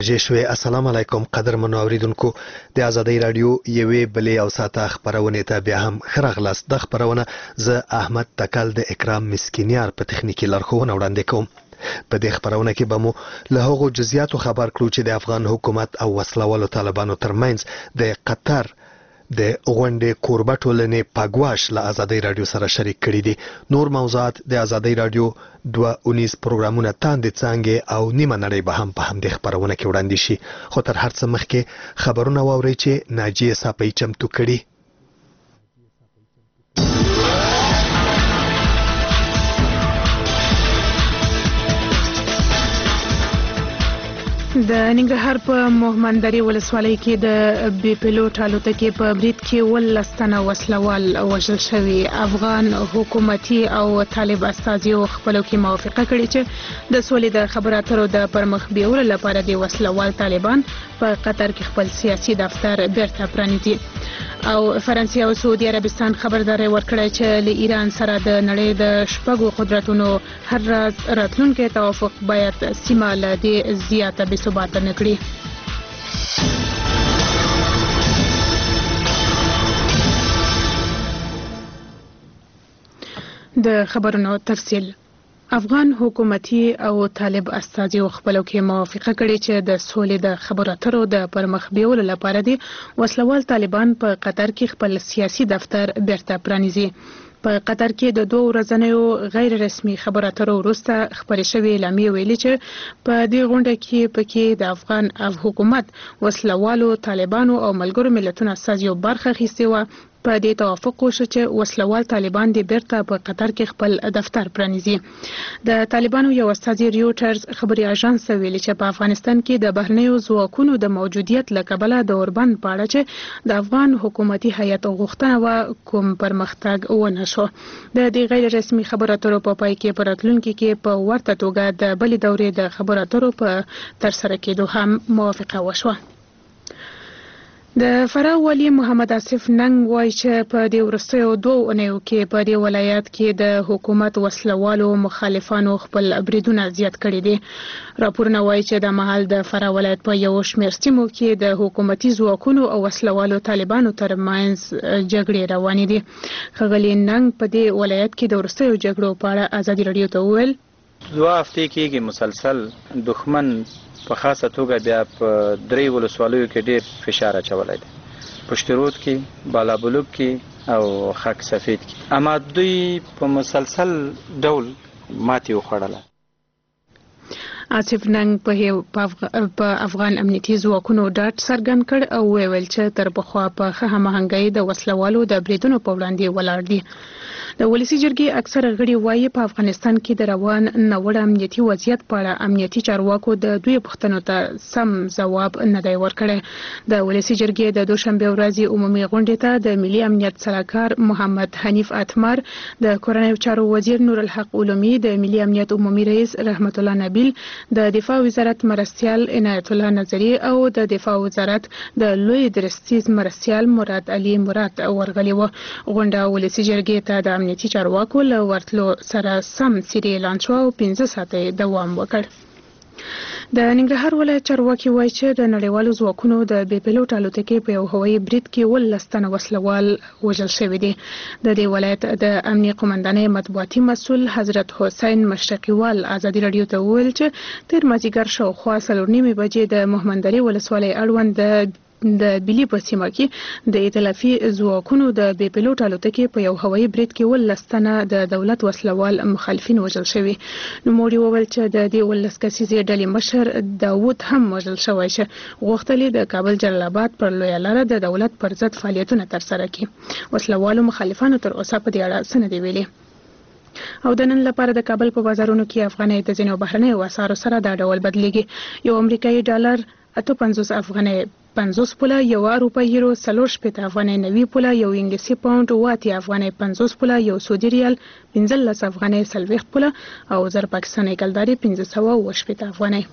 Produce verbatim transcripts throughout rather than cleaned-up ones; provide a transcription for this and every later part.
جشوی السلام علیکم قدرمنو اوریدونکو د ازادۍ رادیو یوې بلې او ساته خبرونه ته بیا هم ښه راغلاست. د خبرونه زه احمد تکل د اکرام مسکینیار په تخنیکي لارښوونه وړاندې کوم. په دې خبرونه کې به مو له هغو جزئیاتو خبر کړو چې د افغان حکومت او وسلوالو طالبانو ترمنځ د قطر د غونډې کوربه ټولنې پاګواش له ازادۍ رادیو سره شریک کړي دي. نور موضوعات د ازادۍ رادیو دوه اونیز پروګرامونه تاندې څانګې او نیمه نړۍ به هم په همدې خبرونه کې وړاندې شي. خو تر هر څه مخکې خبرونه واورئ چې ناجیه ساپۍ چمتو کړي. د ننګرهار په موهمندري ولسوالۍ کې د بي پیلوټ الوتکې په برید کې ولس تنه وسلوال وژل شوي. افغان حکومتي او طالب استازیو خپلو کې موافقه کړې چې د سولې د خبرو اترو د پرمخ بیولو لپاره د وسلوال طالبان په قطر کې خپل سیاسي دفتر بیرته پرانیزي. او فرانسې او سعودي عربستان خبرداری ورکړی چې له ایران سره د نړۍ د شپږو قدرتونو هر راز راتلونکی توافق باید سیمه له دې زیاته بې ثباته نه کړي. د خبرونو تفصیل. افغان حکومتي او طالب استازیو خپلو کې موافقه کړې چې د سولې د خبرو اترو د پرمخ بیولو لپاره د وسلوال طالبان په قطر کې خپل سیاسي دفتر بیرته پرانیزي. په قطر کې د دوه ورځنیو غیر رسمي خبرو اترو وروسته خپرې شوې اعلامیې ویلي چې په دې غونډه کې پکې د افغان او حکومت وسلوالو طالبانو او ملګرو ملتونو استازیو برخه اخیستې وه. په دې توافق وشو چې وسلوال طالبان د بیرته په قطر کې خپل دفتر پرانیزي. د طالبانو یو استازي ریوټرز خبري اژانس ویلي چې په افغانستان کې د بهرنیو ځواکونو د موجودیت له کبله د اوربند په اړه چې د افغان حکومتي هیئت غوښتنه و کوم پرمختګ ونه شو. د دې غیر رسمي خبرو اترو په پای کې په راتلونکي کې په ورته توګه د بلې دورې د خبرو اترو په ترسره کېدو هم موافقه وشوه. د فراه والي محمد آصف ننګ وایي چې په دې وروستیو دوه اونیو کې په دې ولایت کې د حکومت وسلوالو مخالفانو خپل بریدونه زیات کړي دي. راپورونه وایي چې د مهال د فراه ولایت په یو شمېر سیمو کې د حکومتي ځواکونو او وسلوالو طالبانو ترمنځ جګړې روانې دي. ښاغلي ننګ په دې ولایت کې د وروستیو جګړو په اړه ازادي راډیو ته وویل دوه هفتې کېږي مسلسل دښمن په خاصه توګه بیا په درې ولسوالیو کې ډېر فشار اچولی دی. پشت رود کې، بالابلوک کې او خاک سفید کې. اما دوی په مسلسل ډول ماتې وخوړله. آصف ننګ په افغان امنیتي ځواکونو ډاډ څرګند کړ او ویل چې تر پخوا په ښه هماهنګۍ د وسلوالو د بریدونو په وړاندې ولاړ دي. د ولسي جرګې اکثره غړي وایي په افغانستان کې د روان ناوړه امنیتي وضعیت په اړه امنیتي چارواکو د دوی پوښتنو ته سم ځواب نه دی ورکړی. د ولسي جرګې د دوشنبې ورځې عمومي غونډې ته د ملي امنیت سلاکار محمد حنیف اتمر، د کورنیو چارو وزیر نور الحق علومي، د ملي امنیت عمومي رئیس رحمت الله نبیل، د دفاع وزارت مرستیال عنایت الله نظری او د دفاع وزارت د لوی درستیز مرستیال مراد علي مراد ورغلي وو. غونډه ولسي جرګې ته د امنیتي چارواکو له ورتلو سره سم څیرې اعلان شوه او پنځه ساعته دوام وکړ. د ننګرهار ولایت چارواکي وایي چې د نړیوالو ځواکونو د بي پیلوټ الوتکې په یو هوایي برید کې ولس تنه وسلوال وژل شوي دي. د دې ولایت د امنیه قومندانۍ مطبوعاتي مسؤل حضرت حسین مشرقیوال ازادي راډیو ته وویل چې تېر مازدیګر شاوخوا څلور نیمې بجې د موهمندري ولسوالۍ اړوند د د بیلی په سیمه کې د ائتلافي ځواکونو د بي پیلوټ الوتکې په یو هوایي برید کې ولس تنه د دولت وسلوال مخالفین وژل شوي. نوموړي وویل چې د دې ولس کسیزې ډلې مشر داود هم وژل شوی چې غوښتل د کابل جلال آباد پر لویه لاره د دولت پر ضد فعالیتونه ترسره کړي. وسلوالو مخالفانو تر اوسه په دې اړه څه نه دي ویلي. او د نن لپاره د کابل په بازارونو کې افغانۍ د ځینو بهرنیو اسعارو سره دا ډول بدلیږي. یو امریکایي ډالر اته پنځوس افغانۍ پنځوس پوله، یو اروپایي یورو څلور شپېته افغانۍ نوي پوله، یو انګلیسي پاونډ اوه اتیا افغانۍ پنځوس پوله، یو سعودي ریال پنځلس افغانۍ څلوېښت پوله او زر پاکستاني کلدارې پنځه سوه اوه شپېته افغانۍ.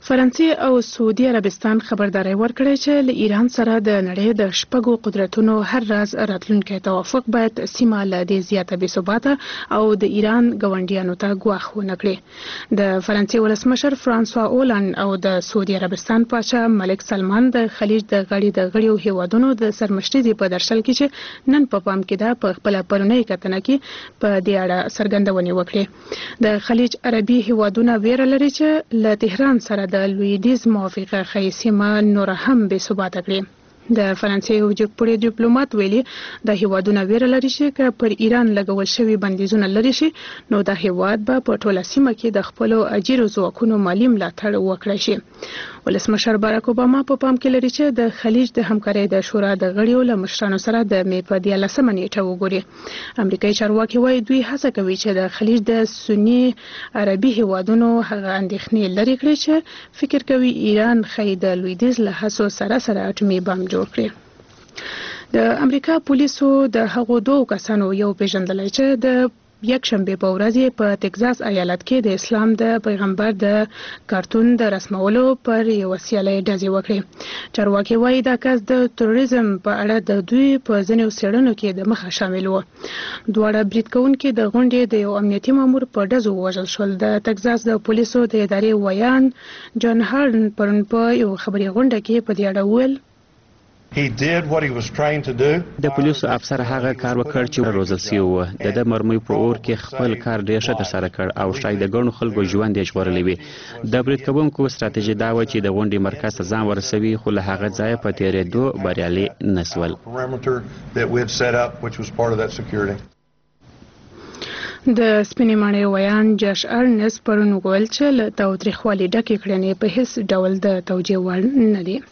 فرانسې او سعودي عربستان خبرداري ورکړې چې له ایران سره د نړۍ د شپږو قدرتونو هر راز راتلونکي توافق باید سیمه له دې زیاته بې ثباته او د ایران ګاونډیانو ته ګواښ ونه کړي. د فرانسې ولسمشر فرانسوا اولند او د سعودي عربستان پاچا ملک سلمان د خلیج د غړي د غړیو هیوادونو د سرمشري په درشل کې چې نن په پام کې ده په خپل پرونی کتنه کې په دې اړه څرګندونې وکړې. د خلیج عربي هیوادونو ویره لري چې له تهران سره د لویدیز موافقه خی سیمه نور هم بې ثباته کړي. د فرانسې یو جګپوړی ډیپلوماټ ویلي د هیوادونو ویره لري چې که پر ایران لګول شوی بندیزونه لري شي نو د هیواد به په ټوله سیمه کې د خپل اجیرو ځواکونو مالی ملاتړ وکړي شي. ولسمشر باراک اوباما په پام کې لري چې د خلیج د همکارۍ د شورا د غړیو له مشرانو سره د می په دیارلسمه نیټه وګوري. امریکایي چارواکي وایي دوی هڅه کوي چې د خلیج د سنی عربي هیوادونو هغه اندېښنې لري کړي چې فکر کوي ایران خی د لویدیز له هڅو سره سره اټومي بم جوړ کړي. د امریکا پولیسو د هغو دوه کسانو یو پیژندلای چې د یک شنبه په ورځ په ټکزاس ایالت کې د اسلام د پیغمبر د کارتون د رسمولو پر یو سیالي ډزې وکړې. چارواکي وایي دا کس د تروریزم په اړه د دوی په ځینو څېړنو کې د مخه شامل و. دواړه برید کوونکي د غونډې د یو امنیتي مامور په ډزو ووژل شول. د ټکزاس د پولیسو د ادارې ویان جان هارن پرون په یو خبري غونډه کې په دې اړه وویل د پولیسو افسر هغه کار وکړ چې روزل شوی و. د د مرمۍ په اور کې خپل کار ډېر ښه ترسره کړ او شاید د ګڼو خلکو ژوند یې ژغورلی وي. د برید کوونکو ستراتیژي دا وه چې د غونډې مرکز ته ځان ورسوي خو له هغه ځایه په تېرېدو بریالي نه شول. د سپینې ماڼۍ ویان جاش ارنس پرون وویل چې له تاوتریخوالي ډکې کړنې په هیڅ ډول د توجیه وړ نه دي.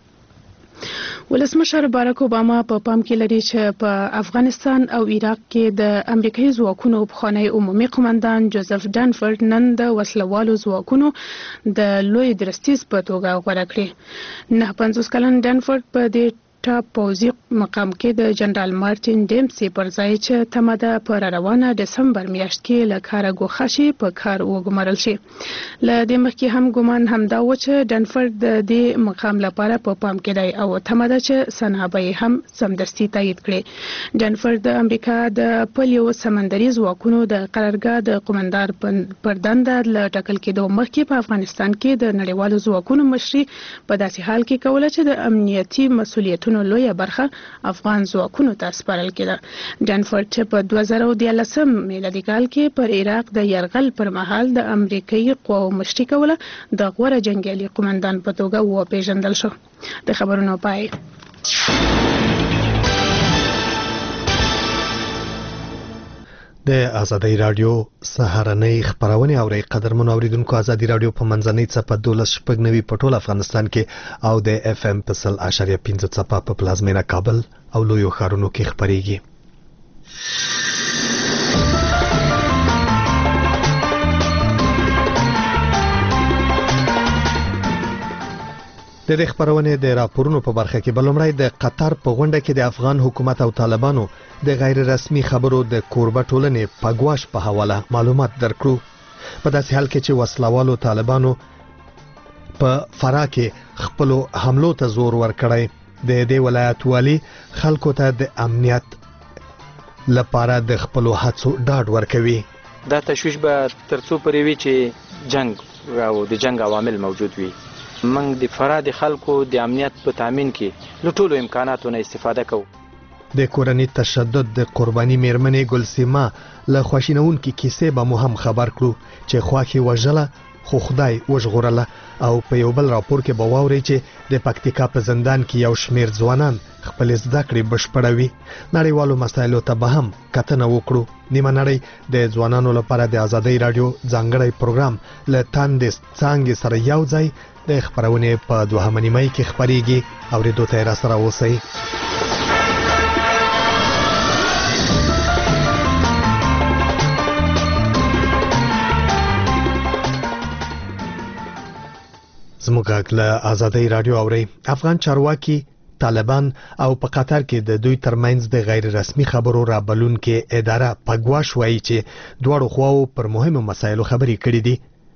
ولسمشر باراک اوباما په پام کې لري چې په افغانستان او عراق کې د امریکایي ځواکونو پخوانی عمومي قومندان جوزف ډانفورد نن د وسلوالو ځواکونو د لوی درستیز په توګه غوره کړی. نه پنځوس کلن ډانفورد په دې ټاپ پوځي مقام کې د جنرال مارټین ډیمسي پر ځای چې تمه ده په روانه دسمبر میاشت کې له کاره ګوښه شي په کار وګمارل شي. له دې مخکې هم ګمان همدا و چې ډانفورد د دې مقام لپاره په پام کې دی او تمه ده چې سنا به یې هم سمدستي تایید کړي. ډانفورد د امریکا د پلیو سمندري ځواکونو د قرارګاه د قومندان پر دنده له ټاکل کېدو مخکې په افغانستان کې د نړیوالو ځواکونو مشري په داسې حال کې کوله چې د امنیتي مسؤلیتونو لویه برخه افغان ځواکونو ته سپارل کېده. ډانفورد چې په دوه زره دیارلسم میلادي کال کې پر عراق د یرغل پر مهال د امریکایي قواو مشري کوله د غوره جنګیالي قومندان په توګه وپېژندل شو. د خبرونو پای. د ازادي رادیو سهارنۍ خبرونه اوري قدرمن اوریدونکو ازادي رادیو په منځنۍ صفه دولس شپږ نوي په ټول افغانستان کې او د اف ام په سل اشاریه پنځه صفه په پلازمینه کابل او لویو ښارونو کې خبريږي. د دې خبرونه د راپورونو په برخه کې بلومړی د قطر په غونډه کې د افغان حکومت او طالبانو د غیر رسمي خبرو د کوربه ټولنې په ګواښ په حواله معلومات درکړو. په داسې حال کې چې وسلوالو طالبانو په فراه کې خپل حملو ته زور ورکړی. د دې ولایت والی خلکو ته د امنیت لپاره د خپل هڅو ډاډ ورکوي. دا تشویش به ترڅو پرې وي چې جنگ او د جنگ عوامل موجود وي. موږ د فراه د خلکو د امنیت په تامین کې له ټولو امکاناتو نه استفاده کوو. د کورنۍ تشدد د قرباني میرمنې ګلسیما له خواشینونکو کیسې به مو هم خبر کړو چې خواخي وژله خو خدای وژغورله. او په یو بل راپور کې به واوري چې د پکتیکا په زندان کې یو شمیر ځوانان خپل زده کړې بشپړوي. نړیوالو مسایلو ته به هم کتنه وکړو. نیمه نړۍ د ځوانانو لپاره د ازادي رادیو ځانګړی پروګرام له تاندې څانګې سره یو ځای د خبرونه په دوهمه نیمه کې خبريږي. اوریدو ته را سره اوسئ. زموږ له ازادي رادیو اوري. افغان چارواکي طالبان او په قطر کې د دوی ترمنځ د غیر رسمي خبرو را بلون کې اداره په ګواښ وایي چې دواړو خواو پر مهمو مسایلو خبرې کړې دي.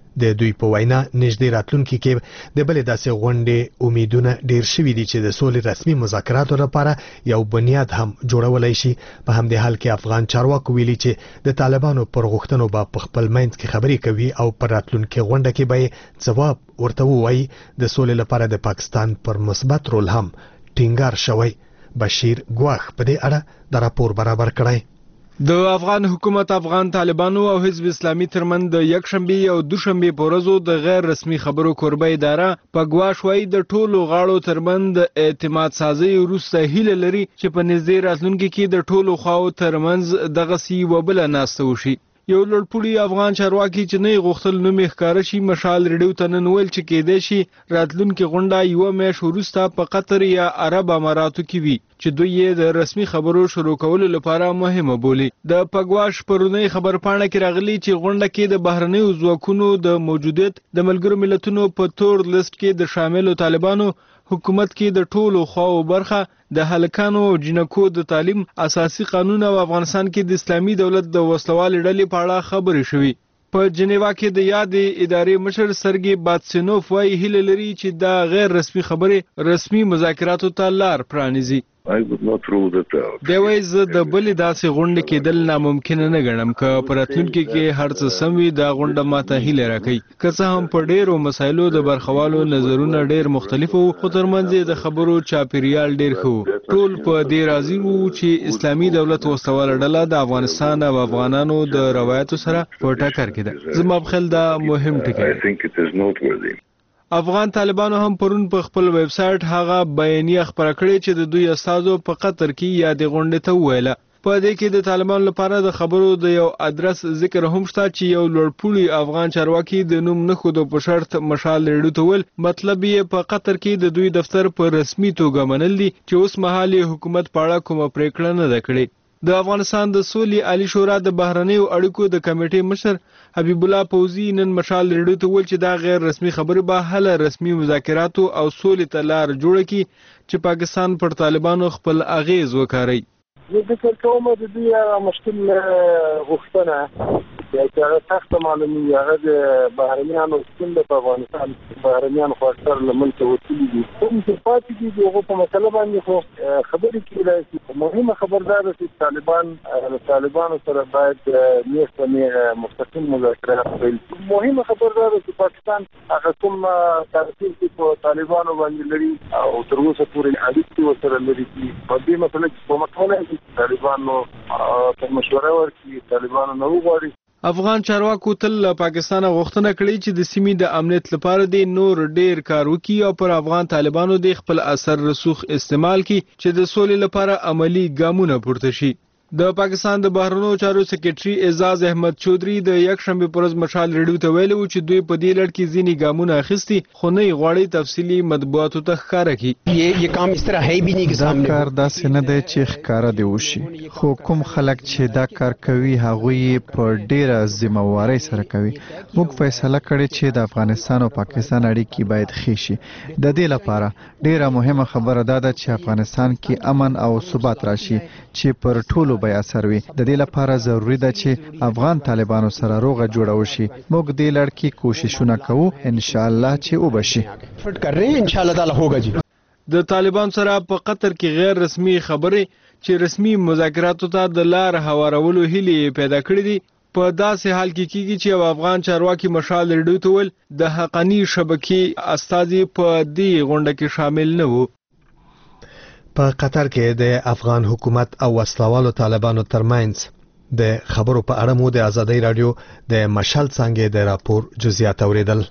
د دوی په وینا نږدې راتلونکي کې د بلې داسې غونډې امیدونه ډیر شوي دي چې د سولې رسمي مذاکراتو لپاره یو بنیاد هم جوړولای شي. په همدې حال کې افغان چارواکو ویلي چې د طالبانو پر غوښتنو به په خپل منځ کې خبرې کوي او پر راتلونکي غونډه کې به ځواب ورته ووایي. د سولې لپاره د پاکستان پر مثبت رول هم ټینګار شوی. بشیر ګواخ په دې اړه د راپور برابر کړی. د افغان حکومت افغان طالبانو او حزب اسلامي ترمن د یک شنبه او دوشنبه په ورځو د غیر رسمي خبرو کوربه اداره په ګواښ وای د ټولو غاړو ترمن د اعتماد سازي وروسته هیله لري چې په نږدې راتلونکي کې د ټولو خواو ترمنځ دغه سی وبله ناسته وشي. یو لړپوړي افغان چارواکي چې نه غوښتل نو مخکاره شي مشال ریډیو ته نن ویل چې کېدای شي راتلونکي غونډه یو میاشت وروسته په قطر یا عرب اماراتو کې وي چې دوی یې د رسمي خبرو شروع کولو لپاره مهمه بولي. د پګواش پرونی خبرپاڼه کې راغلي چې غونډه کې د بهرنیو ځواکونو د موجودیت د ملګرو ملتونو په تور لیست کې د شاملو طالبانو حکومت کې د ټولو خواو برخه د هلکانو او جنکو د تعلیم اساسي قانون او افغانستان کې د اسلامي دولت د وسلوال ډلې په اړه خبرې شوې. په جنیوا کې د یادې ادارې مشر سرګي باتسینوف وايي هیله لري چې دا غیر رسمي خبرې رسمي مذاکراتو ته لار پرانیزي. I would not rule that out. دی وایي زه د بلې داسې غونډې کېدل ناممکنه نه ګڼم. که په راتلونکي کې هر څه سم وي دا غونډه ماته هیله راکوي. که څه هم په ډېرو مسایلو د برخوالو نظرونه ډېر مختلف وو خو ترمنځ یې د خبرو چاپیریال ډېر ښه وو. ټول په دې راضي وو چې اسلامي دولت وسلواله ډله د افغانستان او افغانانو د روایتو سره په ټکر کې ده. زما په خیال دا مهم ټکی I think it is noteworthy. افغان طالبانو هم پرون په خپل ویب سټ هغه بیانیه خبره کړې چې د دوی استازو په قطر کې یادې غونډې ته وویله. په دې کې د طالبانو لپاره د خبرو د یو ادرس ذکر هم شته چې یو لوړپوړي افغان چارواکي د نوم نه خود په شرط مشال ریډیو ته ویل مطلب یې په قطر کې د دوی دفتر په رسمي توګه منل دي چې اوس مهال حکومت په اړه کومه پریکړه نه ده کړې. د افغانستان د سولې عالی شورا د بهرنیو اړیکو د کمیټې مشر حبیب الله فوزي نن مشال ریډیو ته ویل چې دا غیر رسمي خبره به هله رسمي مذاکراتو او سولې ته لار جوړه کړي چې پاکستان پر طالبانو خپل اغیز وکړي. زه فکر کوم د دې هغه مشکل غوښتنه چې هغه سخت معلومي هغه د بهرنیانو څنګه په افغانستان بهرنیان خو اکثر لمن ته وتلي دي کوم چې پاتې دي دغه په مسله باندې خو خبرې کېدای شي. مهمه خبردار ده چې طالبان د طالبانو سره باید نیستنه مستقیم مذاکرات وکړي. مهمه خبردار ده چې پاکستان هغه کوم تاثیر چې په طالبانو باندې لري او تر اوسه پورې اړیکې ورسره لري. په دې مسله کې کومه ټول طالبانو په مشوره ورکړي طالبانو نه وغواړي. افغان چارواکو تل له پاکستان غوښتنه کړې چې د سیمې د امنیت لپاره د نور ډیر کار وکړي او پر افغان طالبانو د خپل اثر رسوخ استعمال کړي چې د سولې لپاره عملی ګامونه پورته شي. د پاکستان د بهرنیو چارو سکرټري اعزاز احمد چودري د یک شنبه پر ورځ مشال ریډیو ته ویلي چې دوی په دې لړ کې ځینې ګامونه اخیستي خو نه غواړي تفصیلي مطبوعاتو ته ښکاره کړي. یہ کام اس طرح ہے بھی نہیں کہ دا کار داسې نه دی چې ښکاره دی وشي خو کوم خلک چې دا کار کوي هغوی په ډیره ذمہوارۍ سره کوي. موږ فیصله کړې چې د افغانستان او پاکستان اړیکې باید ښې شي. د دې لپاره ډیره مهمه خبره دا ده چې افغانستان کې امن او ثبات راشي چې پر ټولو به اثر وي. د دې لپاره ضروری ده چې افغان طالبانو سره روغه جوړه وشي. موږ دې لړ کې کوششونه کوو ان شاء الله چې وبشي. فټ کر رہے ہیں ان شاء الله تعالی ہوگا جی. د طالبان سره په قطر کې غیر رسمي خبرې چې رسمي مذاکراتو ته د لار هوارولو هیلې پیدا کړې دي. په داسې حال کې کېږي چې افغان چارواکي مشال ریډیو ته ویل د حقانی شبکې استازي په دې غونډه کې شامل نه وو. په قطر کې د افغان حکومت او وسلوالو طالبانو ترمنځ د خبرو په اړه مو د آزادۍ رادیو د مشال څنګه د راپور جزئیات اوریدل.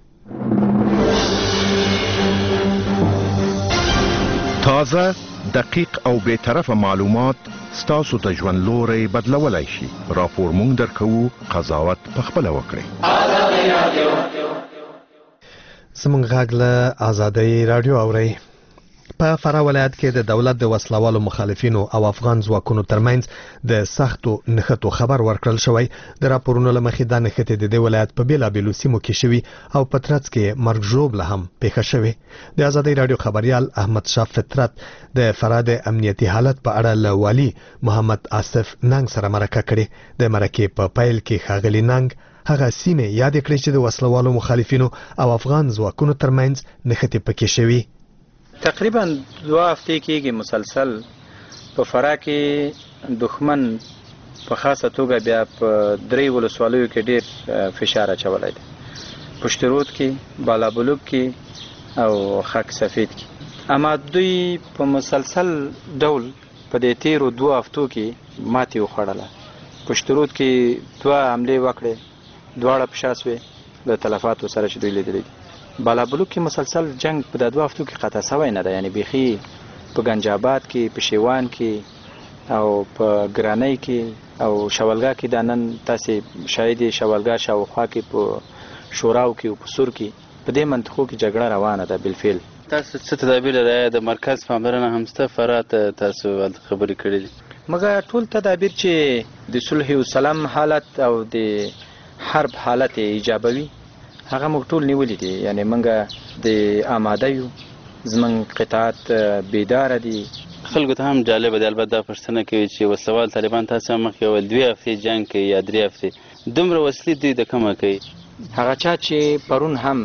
تازه دقیق او به طرفه معلومات ستاسو ته ژوند لوري بدلولای شي. راپور مونږ درکو قضاوت په خپل وکړي. آزادۍ رادیو زمونږ غږ له آزادۍ رادیو اوري. په فراه ولایت کې د دولت د وسلوالو مخالفینو او افغان ځواکونو ترمنځ د سختو نښتو خبر ورکړل شوی. د راپورونو له مخې دا نښتې د دې ولایت په بیلابیلو سیمو کې شوي او په ترڅ کې مرګ ژوبله هم پیښه شوې. د ازادۍ راډیو خبريال احمد شاه فطرت د فراه د امنیتي حالت په اړه له والي محمد آصف ننګ سره مرکه کړې. د مرکې په پیل کې ښاغلي ننګ هغه سیمې یاد کړې چې د وسلوالو مخالفینو او افغان ځواکونو ترمنځ نښتې پکې شوي. تقریبا دوه هفتې کېږي مسلسل په فراه کې دښمن په خاصه توګه بیا په درې ولسوالیو کې ډېر فشار اچولی دی، پشت رود کې، بالابلوک کې او خاک سفید کې. اما دوی په مسلسل ډول په دې تیرو دوه هفتو کې ماتې وخوړله. پشت رود کې دوه حملې وکړې، دواړه په شا سوې له تلفاتو سره چې دوی لیدلی دي. بالابلوک کې مسلسل جنگ په د دوه هفتو کې قطع سوی نه ده، یعنی بیخي په گنج آباد کې، په شیوان کې او په ګرانۍ کې او شولګاه کې دا نن تاسې شاید شولګاه شاوخوا کې په شوراو کې او په سور کې په دې منطقو کې جګړه روانه ده. بالفعل تاسو څه تدابیر لرئ؟ د مرکز پاملرنه هم شته فراه ته تاسو خبرې کړې دي؟ مګر ټول تدابیر چې د صلح و سلام حالت او د حرب حالت ایجابوي هغه موږ ټول نیولې دي. یعنی موږ د آماده یو، زموږ قطاعت بیداره دي. خلکو ته هم جالبه دی البته دا پوښتنه کوي چې وسلوال طالبان تاسو هم مخکې ویل دوې هفتې جنګ کوي یا درې هفتې، دومره وسلې دوی د کومه کوي؟ هغه چا چې پرون هم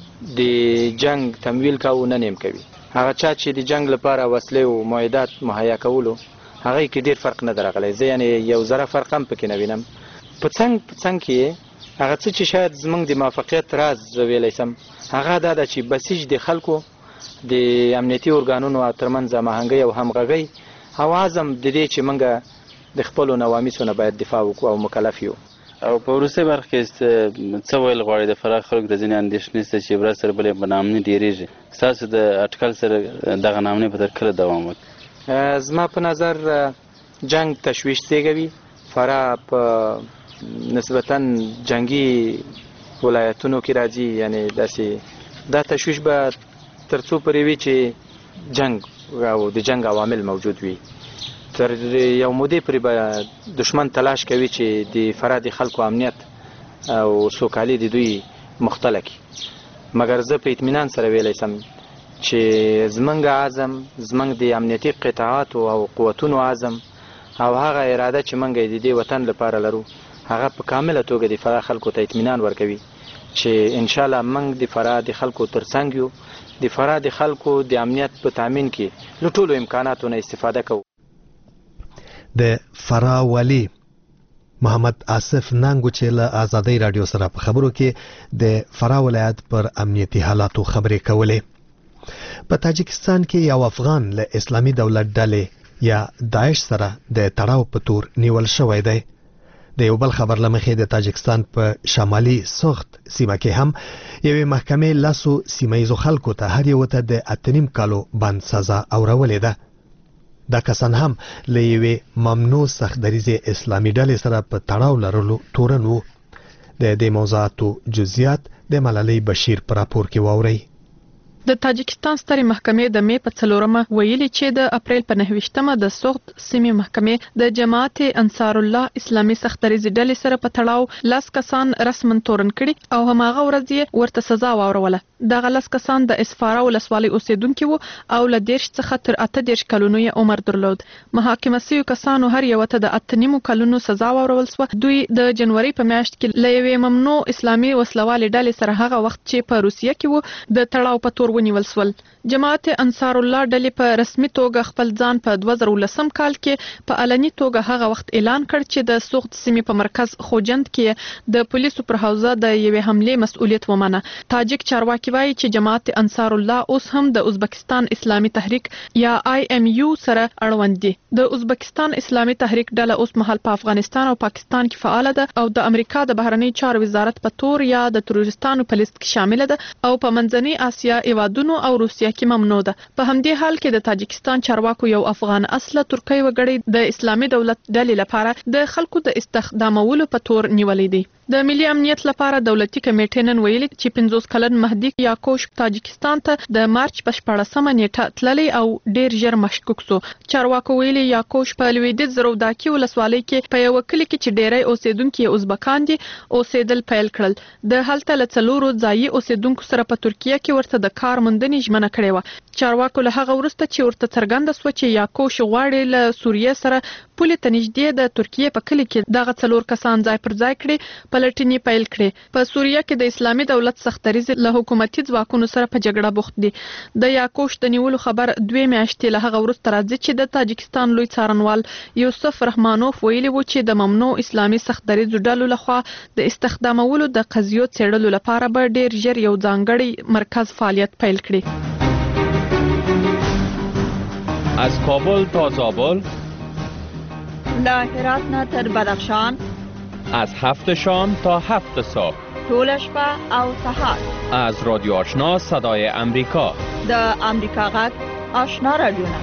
د جنگ تمویل کاوه نن هم کوي. هغه چا چې د جنگ لپاره وسلې او معدات مهیا کولو هغه کې ډېر فرق نه درغلی. زه یعنی یو ذره فرق هم پکې نه وینم. په څنګ په څنګ کې هغه څه چې شاید زمونږ د موفقیت راز زه ویلی سم هغه دا ده چې بسیج د خلکو د امنیتي ارګانونو ترمنځ هماهنګۍ او همغږۍ او عزم د دې چې موږ د خپلو نوامیسو نه باید دفاع وکړو او مکلف یو. او په وروستۍ برخه کې څه ویل غواړئ د فراه خلکو د ځینې اندېښنې شته چې ورځ سره بلې په ناامني ډېرېږي، ستاسو د اټکل سره دغه ناامني به تر کله دوام وکړي؟ زما په نظر جنگ تشویش زېږوي. فراه په نسبتا جنگي ولایتونو کې راځي، یعنی داسې دا تشویش به تر څو پورې وي چې جنگ او د جنگ عوامل موجود وي. تر یو مودې پورې به دشمن تلاش کوي چې د فراه د خلکو امنیت او سوکالي د دوی مختله کړي. مګر زه په اطمینان سره ویلی سم چې زمونږ عزم، زمونږ د امنیتي قطاعاتو او قوتونو عزم او هغه اراده چې موږ د دې وطن لپاره لرو هغه په کامله توګه د فراه خلکو ته اطمینان ورکوي چې ان شاء الله موږ د فراه د خلکو ترڅنګ یو، د فراه د خلکو د امنیت په تامین کې له ټولو امکاناتو نه استفاده کوو. د فراه والي محمد آصف ننګ چې له ازادۍ رادیو سره په خبرو کې د فراه ولایت پر امنیتي حالاتو خبرې کولې. په تاجکستان کې یو افغان له اسلامي دولت ډلې یا داعش سره د تړاو په تور نیول شوی دی. د یو بل خبر لمخې د تاجکستان په شمالي سوخت سیمه کې هم یوې محکمې لاسو سیمایزو خلکو ته هر یو ته د اتنیم کالو بند سزا اورولې ده. دا کسان هم له یوې ممنوع سختدریزې اسلامي ډلې سره په تړاو لرلو تورن وو. د دې موضوعاتو جزئیات د ملالۍ بشیر په راپور کې واورئ. د تاجکستان سترې محکمې د مې په څلورمه ویلي چې د اپریل په نهه ویشتمه د سوخت سیمې محکمې د جماعت انصار الله اسلامي سختدریزې ډلې سره په تړاو لس کسان رسمن تورن کړي او هماغه ورځ یې ورته سزا واوروله. دغه لس کسان د اسفاره ولسوالۍ اوسیدونکي وو او له دېرش څخه تر اته دېرش کلونو یې عمر درلود. محاکمه شویو کسانو هر یو ته د اته نیمو کلونو سزا واورول سوه. دوی د جنوري په میاشت کې له یوې ممنوع اسلامي وسلوالې ډلې سره هغه وخت چې په روسیه کې وو د تړاو په تور ونیول سول. جماعت انصار الله ډلې په رسمي توګه خپل ځان په دوه زره ولسم کال کې په علني توګه هغه وخت اعلان کړ چې د سوخت سیمې په مرکز خوجند کې د پولیسو پر حوزه د یوې حملې مسؤلیت ومنه. تاجک چارواکي وایي چې جماعت انصار الله اوس هم د ازبکستان اسلامي تحریک یا آی ایم یو سره اړوند دي. د ازبکستان اسلامي تحریک ډله اوس مهال په افغانستان او پاکستان کې فعال ده او د امریکا د بهرنی چارو وزارت په تور یا د تروریستانو په لیست کې شامل ده او په منځنۍ اسیا هیوادونو او روسیه کې ممنوع ده. په همدې حال کې د تاجکستان چارواکو یو افغان اصله ترکی وګړی د اسلامي دولت ډلې لپاره د خلکو د استخدامولو په تور نیولې دي. د ملي امنیت لپاره دولتي کمیټې نن ویلي چې پنځوس کلن مهدي یاکوش تاجکستان ته د مارچ په شپاړسمه نیټه تللی او ډیر ژر مشکوک سو. چارواکو ویلي یاکوش په لویدیځ زروداکي ولسوالۍ کې په یو کلی کې چې ډیری اوسیدونکو ازبکان دي اوسېدل پیل کړل. د هلته له څلورو ځایي اوسیدونکو سره په ترکیه کې ورته د کار موندنې ژمنه کړې و. چارواکو له هغه وروسته چې ورته څرګنده سوه چې یاکوش غواړي له سوریې سره پولې ته نږدې د ترکیې په کلی کې دغه څلور کسان ځای پر ځای کړي پلټنې پیل کړې. په سوریه کې د اسلامي دولت سختریز له حکومتي ځواکونو سره په جګړه بوخت دي. د یاکوش د نیولو خبر دوه میاشتې له هغه وروسته راځي چې د تاجکستان لوی څارنوال یوسف رحمانوف ویلي و چې د ممنوع اسلامي سختریز ډلو لخوا د استخدامولو د قضیو څېړلو لپاره به ډیر ژر یو ځانګړی مرکز فعالیت پیل کړي. از کابل تا زابل، له هرات نه تر بدخشان، از هفت شام تا هفت صبح، طول شپه او سهار، از رادیو آشنا صدای امریکا، د امریکا غږ آشنا رادیو.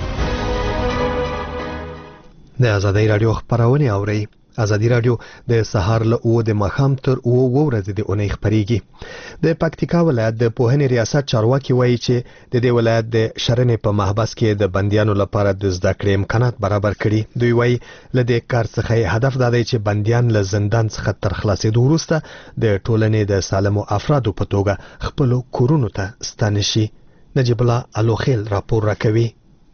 د ازادي رادیو خبرونه اوري. ازادي رادیو د سهار له او د ماښام تر او ورځې د اونۍ خبريږي. د پکتیکا ولایت د پوهنې ریاست چارواکي وایي چې د دې ولایت د شرنې په محبس کې د بنديانو لپاره د زده کړې امکانات برابر کړي. دوی وایي له دې کار څخه هدف دا دی چې بنديان له زندان څخه تر خلاصېدو وروسته د ټولنې د سالمو افرادو په توګه خپل کورونو ته ستانه شي. نجیب الله الوخیل راپور راکوي.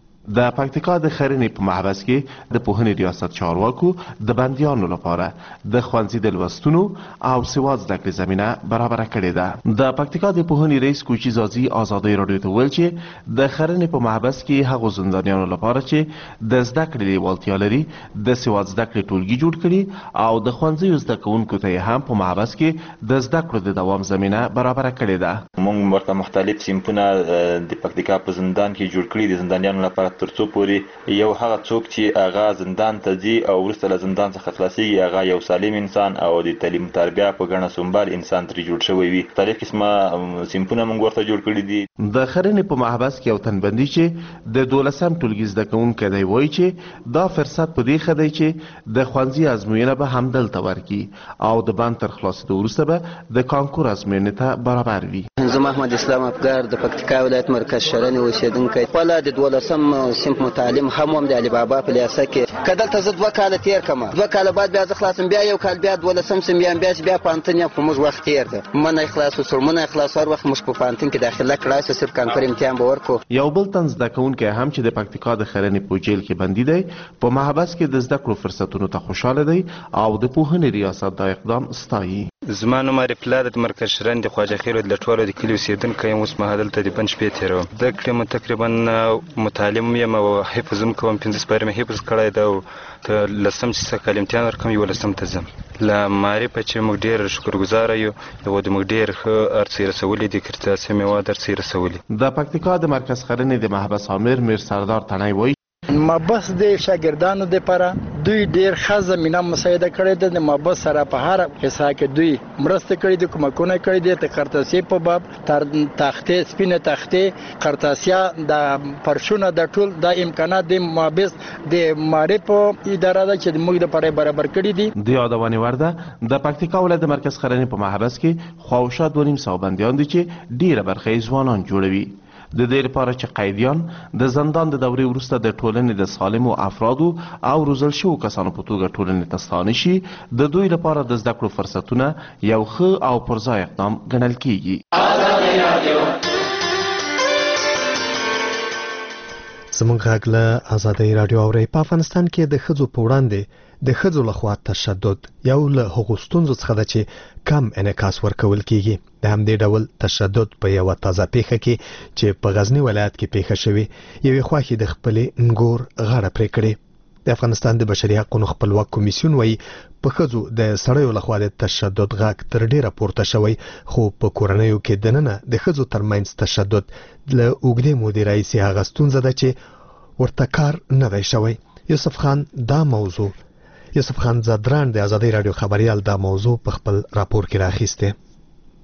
د پکتیکا د خرنې په محبس کې د پوهنې ریاست چارواکو د بندیانو لپاره د ښوونځي د لوستونو او سواد زده کړې زمینه برابره کړې ده. د پکتیکا د پوهنې رئیس کوچي زازي ازادي رادیو ته ویل چې د خرنې په محبس کې هغو زندانیانو لپاره چې د زده کړې لیوالتیا لري د سواد زده کړې ټولګي جوړ کړي او د ښوونځیو زده کوونکو ته هم په محبس کې د زده کړو د دوام زمینه برابره کړې ده. موږ ورته مختلف سیمپونه د پکتیکا په زندان کې جوړ کړي د زندانیانو لپاره ترڅو پورې یو هغه څوک چې هغه زندان ته ځي او وروسته له زندان څخه خلاصېږي هغه یو سالم انسان او د تعلیم تربیه په ګڼه سنبال انسان ترې جوړ شوی وي. مختلف قسمه سیمپونه موږ ورته جوړ کړي دي. د خرنې په محبس کې یو تنبندي چې د دولسم ټولګي زده کوونکی دی وایي چې دا فرصت په دې ښه دی چې د ښوونځي ازموینه به همدلته ورکړي او د بند تر خلاصېدو وروسته به د کانکور ازموینې ته برابر وي. زه محمد اسلام افګار د پکتیکا ولایت مرکز شرنې اوسېدونکی. خپله د دولسم صنف متعلم هم هم د علي بابا په لیسه کې که دلته زه دوه کاله تېر کړم دوه کاله بعد بیا زه خلاصم بیا یو کال بیا دولسم سم بیا بیا بیا پوهنتون یم خو موږ وخت تېر ده منه یې خلاص وسو منه یې خلاص هر وخت موږ په پوهنتون کې داخله کړای سو صرف کانکور امتحان به ورکړو. یو بل تن زده کوونکی هم چې د پکتیکا د خرنې په جیل کې بندي دی په محبس کې د زده کړو فرصتونو ته خوشحاله دی او د پوهنې ریاست دا اقدام ستایي. زما نوم عارف الله د مرکز شرن د خواجه خیل د لټوالو د کلی اوسېدونکی یم. اوس مهال دلته د بند شپې تېروم. زده کړې مو تقریبا متعلم یم او حفظ هم کوم. پنځه سپاره مې حفظ کړی ده او لسم چې څه کال امتحان ورکوم یولسم ته ځم. له معرفه چې موږ ډېر شکرګزاره یو او د موږ ډېر ښه ارڅي رسولي دي کرتاسې مواد ارڅي رسولي. د پکتیکا د مرکز خرنې د محبس امیر میر سردار تنای وایي محبس د شاګردانو لپاره دوی ډیر ښه زمینه مساعده کړې ده. د محبس سره په هر حصہ کې دوی مرسته کړې دي کومکونه کړي دي. د قرطاسي په باب تر تختې سپینه تختې قرطاسیا د پرشونه د ټول د امکانات د محبس د معرف اداره ده چې موږ د پاره برابر کړي دي. د یادونه ورده د پکتیکا ولایت د مرکز خرنې په محبس کې خواوشا دوه نیم سوه بندیان دي چې ډیره برخه ځوانان جوړوي. د دې لپاره چې قیدیان د زندان د دورې وروسته د ټولنې د سالمو افرادو او روزل شوو کسانو په توګه ټولنې ته ستانه شي د دوی لپاره د زده کړو فرصتونه یو ښه او پرځای اقدام ګڼل کیږي. زموږ غږ له ازادي رادیو اوري. په افغانستان کې د ښځو په وړاندې د ښځو لخوا تشدد یو له هغو ستونزو څخه ده چې کم انعکاس ورکول کیږي. د همدې ډول تشدد په یوه تازه پیښه کې چې په غزني ولایت کې پیښه شوې یوې خواښې د خپلې نګور غاړه پرې کړې. د افغانستان د بشري حقوقو خپلواک کمیسیون وایي په ښځو د سړیو لخوا د تشدد غږ تر ډیره پورته شوی خو په کورنیو کې دننه د ښځو ترمنځ تشدد له اوږدې مودې راهیسې هغه ستونزه ده چې ورته کار نه دی شوی. یوسف خان دا موضوع یوسف خان زدران د ازادي رادیو خبريال دا موضوع په خپل راپور کې راخیسته.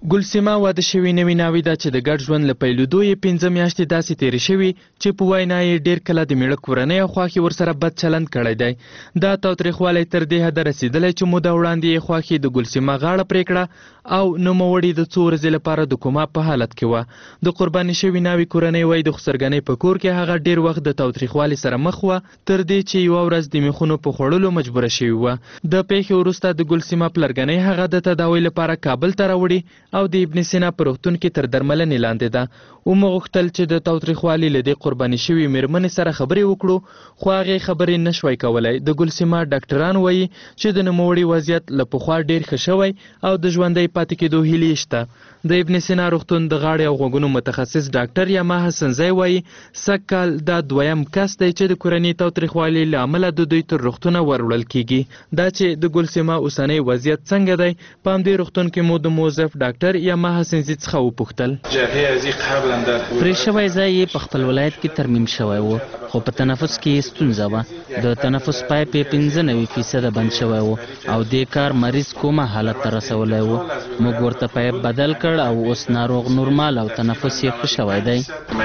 ګلسیما واده شوې نوې ناوې ده چې د ګډ ژوند له پیلېدو یې پنځه میاشتې داسې تېرې شوي چې په وینا یې ډېر کله د میړه کورنۍ او خواښې ورسره بد چلند کړی دی. دا تاوتریخوالی تر دې حده رسېدلی چې موده وړاندې یې خواښې د ګلسیما غاړه پرې کړه او نوموړې د څو ورځې لپاره د کوما په حالت کې وه. د قرباني شوې ناوې کورنۍ وایي د خسرګنۍ په کور کې هغه ډېر وخت د تاوتریخوالي سره مخ وه تر دې چې یوه ورځ د میخونو په خوړلو مجبوره شوې وه. د پیښې وروسته د ګلسیما پلرګنۍ هغه د تداوۍ لپاره کابل ته راوړي او د ابن سینا په روغتون کې تر درملنې لاندې ده. ومغوښتل چې د تاوتریخوالي له دې قرباني شوې مېرمنې سره خبرې وکړو خو هغې خبرې نشوی کولی. د ګلسیما ډاکټران وایي چې د نوموړي وضعیت له پخوا ډېر ښه شوی او د ژوندی پاتې کېدو هیلې شته. د ابن سینا روغتون د غاړې او غوږونو متخصص ډاکټر یما حسنزی وایي سږ کال دا دویم کس دی چې د کورني تاوتریخوالي له امله د دوی تر روغتونه وروړل کیږي. دا چې د ګلسیما اوسنی وضعیت څنګه دی په همدې روغتون کې مو د موظف ډاکټر یما حسنزی څخه وپوښتل. پرې شوی ځای یې په خپل ولایت کې ترمیم شوی و خو په تنفس کې ستونزه وه. د تنفس پایپ یې پنځه نوي فیصده بند شوی و او دې کار مریض کومه حالت ته رسولی و. موږ ورته پایپ بدل کړ او اوس ناروغ نورمال او تنفس یې ښه شوی دی.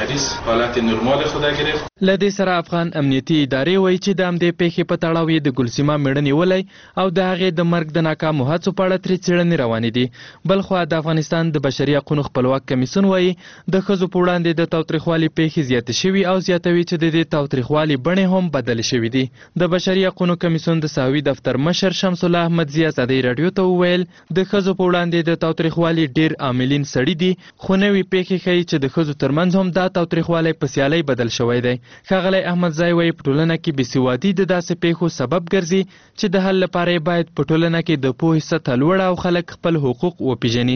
له دې سره افغان امنیتي ادارې وایي چې د همدې پیښې په تړاو یې د ګلسیما میړه نیولی او د هغې د مرګ د ناکامو هڅو په اړه ترې څېړنې روانې دي. بلخوا د افغانستان د بشري حقونو خپلواک کمیسیون وایي د ښځو په وړاندې د تاوتریخوالي پیښې زیاتې شوي او زیاتوي چې د دې تاوتریخوالي بڼې هم بدلې شوي دي. د بشري حقونو کمیسیون د ساوي دفتر مشر شمس الله احمدزي ازادۍ راډیو ته وویل د ښځو په وړاندې د تاوتریخوالي ډېر عاملین سړي دي خو نوې پیښې ښیي چې د ښځو ترمنځ هم دا تاوتریخوالی په سیالۍ بدل شوی دی. ښاغلی احمدزی وایي په ټولنه کې بېسوادي د داسې پیښو سبب ګرځي چې د حل لپاره یې باید په ټولنه کې د پوهې سطحه لوړه او خلک خپل حقوق وپیژني.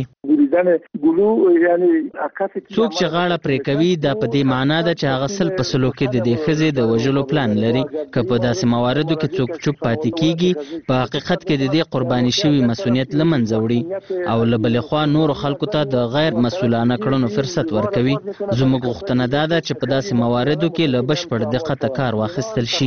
څوک چې غاړه پرې کوي دا په دې معنا ده چې هغه سل په سلو کې د دې ښځې د وژلو پلان لري. که په داسې مواردو کې څوک چوپ پاتې کیږي په حقیقت کې د دې قرباني شوي مسؤلیت له منځه وړي او له بلې خوا نورو خلکو ته د غیر مسؤلانه کړنو فرصت ورکوي. زموږ غوښتنه دا ده چې په داسې مواردو کې له بشپړ دقته کار واخیستل شي.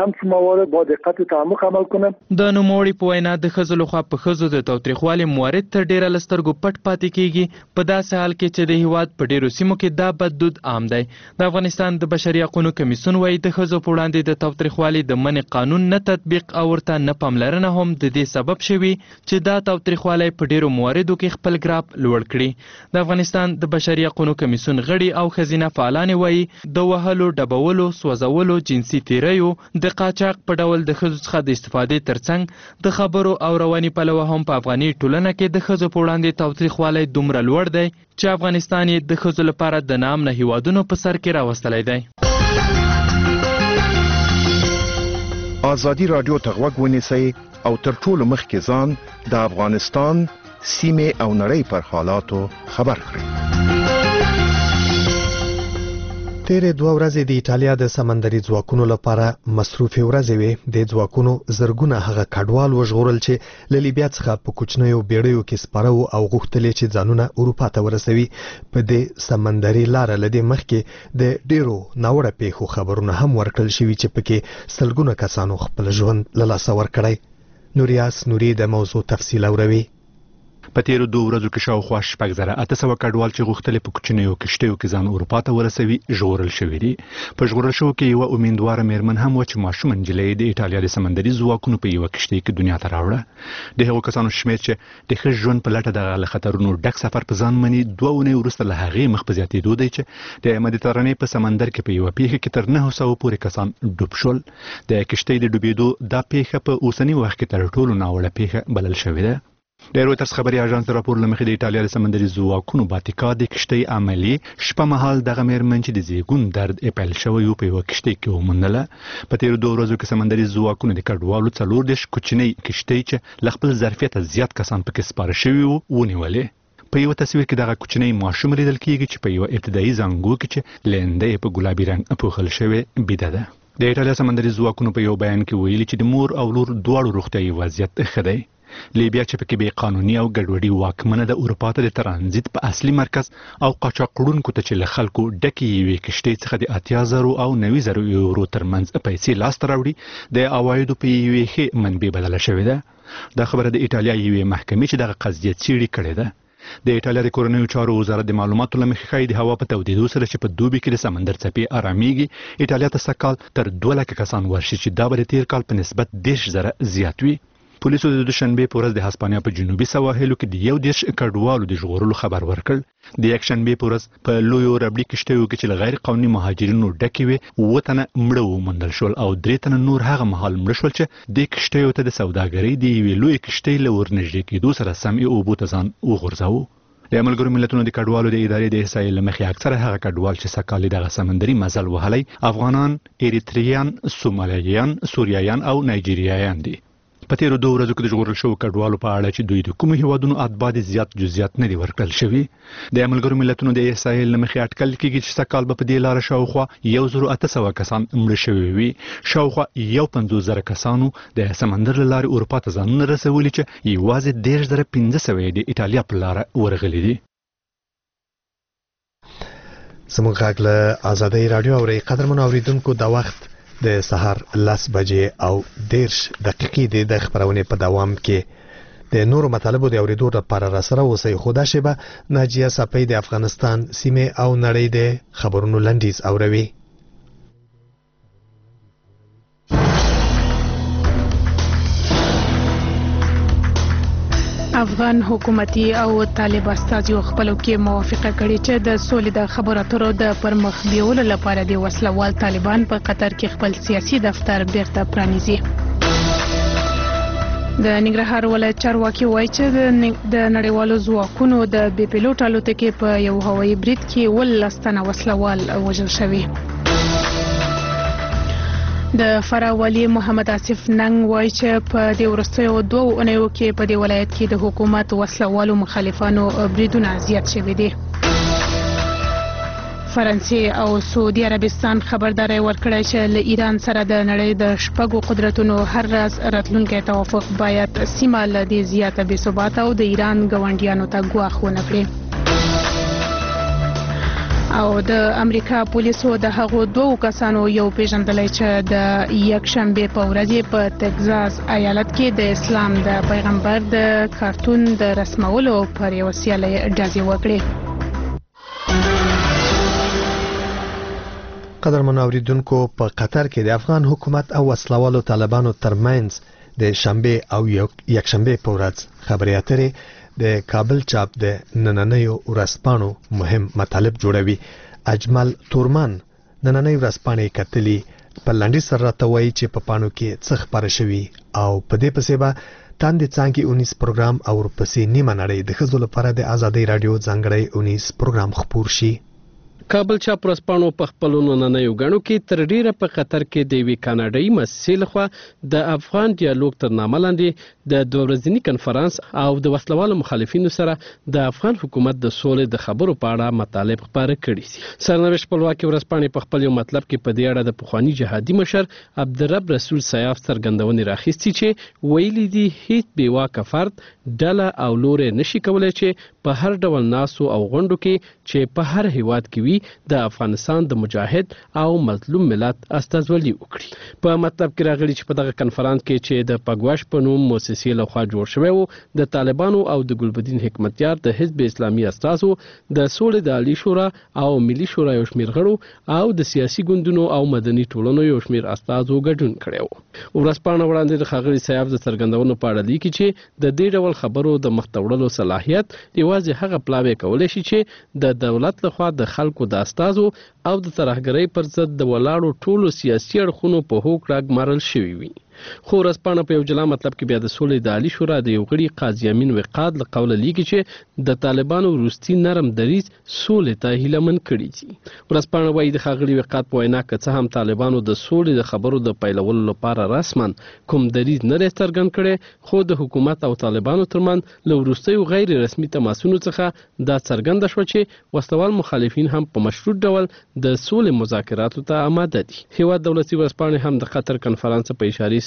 د نوموړي په وینا د ښځو لخوا په ښځو د تاوتریخوالي موارد تر ډېره له سترګو پټ پاتې کیږي په داسې حال کې چې د هیواد په ډېرو سیمو کې دا بد دود عام دی. د افغانستان د بشري حقونو کمیسیون وایي د ښځو په وړاندې د تاوتریخوالي د منع قانون نه تطبیق او ورته نه پاملرنه هم د دې سبب شوي چې دا تاوتریخوالی په ډېرو مواردو کې خپل ګراف لوړ کړي. د افغانستان د بشري حقونو کمیسیون غړي او ښځینه فعالانې وایي د وهلو ډبولو سوځولو جنسي تیریو د قاچاق په ډول د ښځو څخه د استفادې ترڅنګ د خبرو او رواني پلوه هم په افغاني ټولنه کې د ښځو په وړاندې تاوتریخوالی دومره لوړ دی چې افغانستان یې د ښځو لپاره د ناامنه هیوادونو په سر کې راوستلی دی. ازادي راډیو ته غوږ ونیسئ او تر ټولو مخکې ځان د افغانستان سیمې او نړۍ پر حالاتو خبر کړئ. تیرې دوه ورځې د ایټالیا د سمندري ځواکونو لپاره مصروفې ورځې وې. د ځواکونو زرګونه هغه کډوال وژغورل چې له لیبیا څخه په کوچنیو بیړیو کې سپاره وو او غوښتل چې ځانونه اروپا ته ورسوي. په دې سمندري لاره له دې مخکې د ډیرو ناوړه پیښو خبرونه هم ورکړل شوي چې پکې سلګونه کسانو خپل ژوند له لاسه ورکړی. نوریاس نوري د موضوع تفصیل اوروي. په تیرو دوه ورځو کې شاوخوا شپږ زره اته سوه کډوال چې غوښتل په کوچنیو کشتیو کې ځان اروپا ته ورسوي ژغورل شوي دي. په ژغورل شوو کې یوه امیندواره میرمن هم وه چې ماشومه نجلۍ د ایټالیا د سمندري ځواکونو په یوه کشتۍ کې دنیا ته راوړه. د هغو کسانو شمېر چې د ښه ژوند په لټه دغه له خطرونو ډک سفر په ځان مني دوه اونۍ وروسته له هغې مخ په زیاتېدو دی چې د مدیترانې په سمندر کې په یوه پیښه کې تر نهو سوو پورې کسان ډوب شول. د کشتۍ د ډوبېدو دا پیښه په اوسني وخت کې تر ټولو ناوړه پیښه بلل شوې ده. د رویټرز خبري اژانس د راپور له مخې د ایټالیا د سمندري ځواکونو باتیکا د کشتۍ عملي شپه مهال دغه میرمن چې د زیږون درد یې پیل شوی و په یوه کشتۍ کې وموندله. په تېرو دوه ورځو کې سمندري ځواکونو د کډوالو څلور دېرش کوچنۍ کشتۍ چې له خپل ظرفیته زیات کسان پکې سپاره شوي وو ونیولې. په یوه تصویر کې دغه کوچنی ماشوم لیدل کېږي چې په یوه ابتدایي زانګو کې چې لنده یې په ګلابي رنګ پوښل شوې بیده ده. د ایټالیا سمندري ځواکونو په یو بیان کې ویلي چې د مور او لور دواړو روغتیایي وضعیت ښه دی. لیبیا چې پکې بې قانوني او ګډوډي واکمنه د اروپا ته د ترانزیت په اصلي مرکز او قاچاق وړونکو ته چې له خلکو ډکې یوې کشتۍ څخه د اتیا زرو او نوي زرو یورو ترمنځ پیسې لاسته راوړي د عوایدو په یوې ښې منبع بدله شوې ده. دا خبره د ایټالیا یوې محکمې چې دغه قضیه څېړي کړې ده. د ایټالیا د کورنیو چارو وزارت د معلوماتو له مخې ښایي د هوا په تودېدو سره چې په دوبي کې د سمندر څپې آرامېږي ایټالیا ته سږ کال تر دوه لکه کسان ورشي چې دا به د تیر کال په نسبت دېرش زره زیات وي. پولیسو د دوشنبه په ورځ د هسپانیا په جنوبي سواحلو کې د یو دیش کډوالو د ژغورلو خبر ورکړ. د یکشنبه په ورځ په لویو ربړي کشتیو کې چې غیر قانوني مهاجرینو ډکې وي اووه تنه مړه وموندل شول او درې تنه نور هغه مهال مړه شول چې د کشتیو ته د سوداګرۍ د یوې لویې کشتۍ له ورنږدې کېدو سره سم یې اوبو ته ځان وغورځاوه. د ملګرو ملتونو د کډوالو د ادارې د احصایې له مخې اکثره هغه کډوال چې سږ کال دغه سمندري مزل وهلی افغانان، ایریتریان، سومالیایان، سوریایان او نایجیریایان دي. په تیرو دوه ورځو کې د ژغورل شوو کډوالو په اړه چې دوی د کومو هیوادونو اتباع دي زیات جزئیات نه دي ورکړل شوي. د ملګرو ملتونو د احصایې له مخې اټکل کېږي چې سږ کال به په دې لاره شاوخوا یو زرو اته سوه کسان مړه شوي وي. شاوخوا یو پنځوس زره کسانو د سمندر له لارې اروپا ته ځانونه رسولي چې یوازې دېرش زره پنځه سوه یې د ایټالیا په لاره ورغلي دي. زموږ غږ له ازادۍ راډیو اورئ. قدرمنو اورېدونکو د وخت د سهار لس بجې او دیرش دقیقې د د خبرونې په دوام کې د نورو مطالبو د اورېدو لپاره را سره اوسئ. خو دا شیبه ناجیه سپۍ د افغانستان سیمې او نړۍ د خبرونو لنډیز اوروي. افغان حکومتي او طالب استازیو خپلو کې موافقه کړې چې د سولې د خبرو اترو د پرمخ بیولو لپاره د وسلوال طالبان په قطر کې خپل سیاسي دفتر بیرته پرانیزي. د ننګرهار ولایت چارواکي وایي چې د نړیوالو ځواکونو د بې پیلوټ الوتکې په یو هوایي برید کې اوولس تنه وسلوال وژل شوي. د فراه والي محمد آصف ننګ وایي چې په دې وروستیو دوو اونیو کې په دې ولایت کې د حکومت وسلوالو مخالفانو بریدونه زیات شوي دي. فرانسې او سعودي عربستان خبرداري ورکړه چې له ایران سره د نړۍ د شپږو قدرتونو هر راز راتلونکي توافق باید سیمه له دې زیاته بې ثباته او د ایران ګاونډیانو ته ګواښ ونه کړي. او د امریکا پولیسو د هغو دوو کسانو یو پیژندلی چې د یکشنبه په ورځ په تگزاس ایالت کې د اسلام د پیغمبر د کارتون د رسمولو پر یو سیالۍ اجازه وکړي. قدرمنو اوریدونکو په قطر کې د افغان حکومت او وسلوالو طالبانو ترمنځ د شنبه او یکشنبه په ورځ خبرې اترې د کابل چاپ د نننیو ورځپاڼو مهم مطالب جوړوي. اجمل تورمان نننۍ ورځپاڼې کتلي په لنډیز سره راته وایي چې په پاڼو کې څه خپاره شوي او په دې پسې به تاندې څانګې اونیس پروګرام او ورپسې نیمه نړۍ د ښځو لپاره د ازادۍ راډیو ځانګړی اونیس پروګرام خپور شي. کابل چاپ ورځپاڼو په خپلو نننیو ګڼو کې تر ډیره په قطر کې د یوې کاناډایي مؤسسې لخوا د افغان ډیالوګ تر نامه لاندې د دوه ورځني کنفرانس او د وسلوالو مخالفینو سره د افغان حکومت د سولې د خبرو په اړه مطالب خپاره کړي دي. سرنوشت خپلواکي ورځپاڼې په خپل یو مطلب کې په دې اړه د پخواني جهادي مشر عبدالرب رسول سیاف څرګندونې راخیستي چې ویلي دي هیڅ بېواکه فرد ډله او لورې نشي کولی چې په هر ډول ناسو او غونډو کې چې په هر هیواد کې وي د افغانستان د مجاهد او مظلوم ملت استازولي وکړي. په مطلب کې راغلي چې په دغه کنفرانس کې چې د پګوش په نوم مؤسسې لخوا جوړ شوی و د طالبانو او د ګلبدین حکمتیار د حزب اسلامي استازو د سولې د عالی شورا او ملي شورا یو شمېر غړو او د سیاسي ګوندونو او مدني ټولنو یو شمېر استازو ګډون کړی و. ورځپاڼه وړاندې د ښاغلي سیاف د څرګندونو په اړه لیکي چې د دې ډول خبرو د مخته وړلو صلاحیت یوازې هغه پلاوی کولی شي چې د دولت لخوا د خلکو د استازو او د ترهګرۍ پر ضد د ولاړو ټولو سیاسي اړخونو په هوک راګمارل شوي وي. خو ورځپاڼه په یو جلا مطلب کې بیا د سولې د عالی شورا د یو غړي قاضي امین وقاد له قوله لیکي چې د طالبانو وروستي نرم دریځ سولې ته هیلهمن کړي دي. ورځپاڼه وایي د ښاغلي وقاد په وینا که څه هم طالبانو د سولې د خبرو د پیلولو لپاره رسما کوم دریځ نه دی څرګند کړی خو د حکومت او طالبانو ترمنځ له وروستیو غیر رسمي تماسونو څخه دا څرګنده شوه چې وسلوال مخالفین هم په مشروط ډول د سولې مذاکراتو ته آماده دي. هیواد دولتي ورځپاڼې هم د قطر کنفرانس په اشارې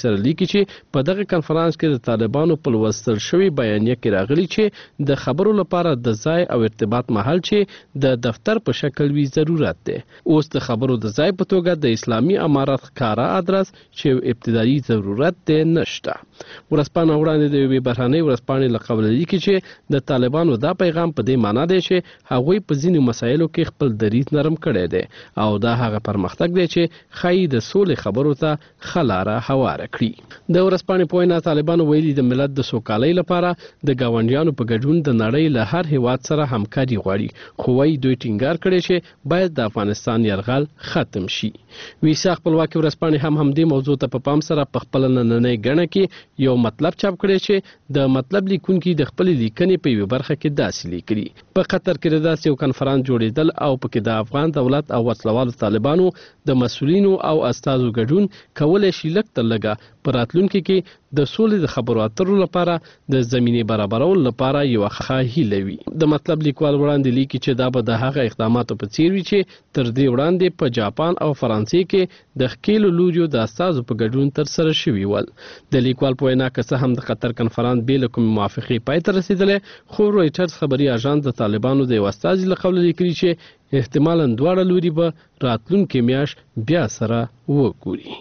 سره لیکي چې په دغه کنفرانس کې د طالبانو په لوستل شوی بیانیه کې راغلي چې د خبرو لپاره د ځای او ارتباط محل چې د دفتر په شکل وی ضرورت دی. اوس د خبرو د ځای په توګه د اسلامي امارت ښکارا ادرس چې ابتدایي ضرورت دی نشته. ورځپاڼه وړاندې د یوې بهرنۍ ورځپاڼې له قبله لیکي چې د طالبانو دا پیغام په دې معنا دی چې هغوی په ځینو مسایلو کې خپل دریځ نرم کړی دی او دا هغه پرمختګ دی چې ښایي د سولې خبرو ته ښه لاره هواره کړي. د ورځپاڼې په وینا طالبانو ویلي د ملت د سوکالۍ لپاره د ګاونډیانو په ګډون د نړۍ له هر هیواد سره همکاري غواړي، خو وايي دوی ټینګار کړی چې باید د افغانستان یرغل ختم شي. ویسا خپلواکي ورځپاڼې هم همدې موضوع ته په پام سره په خپله نننۍ ګڼه کې یو مطلب چاپ کړی چې د مطلب لیکونکي د خپلې لیکنې په یوه برخه کې داسې لیکلي: په قطر کې د داسې یو کنفرانس جوړېدل او پکې د افغان دولت او وسلوالو طالبانو د مسؤلینو او استازو ګډون کولی شي لږ تر لږه په راتلونکي کې د سولې د خبرو اترو لپاره د زمینې برابرولو لپاره یوه ښه هیله وي. د مطلب لیکوال وړاندې لیکي چې دا به د هغه اقداماتو په څیر وي چې تر دې وړاندې په جاپان او فرانسې کې د ښکېلو لوریو د استازو په ګډون ترسره شوي ول. د لیکوال په وینا که څه هم د قطر کنفرانس بې له کومې موافقې پای ته رسېدلی، خو رویټرز خبري اژانس د طالبانو د یو استازي له قوله لیکلي چې احتمالاً دواړه لوري به راتلونکې میاشت بیا سره وګوري.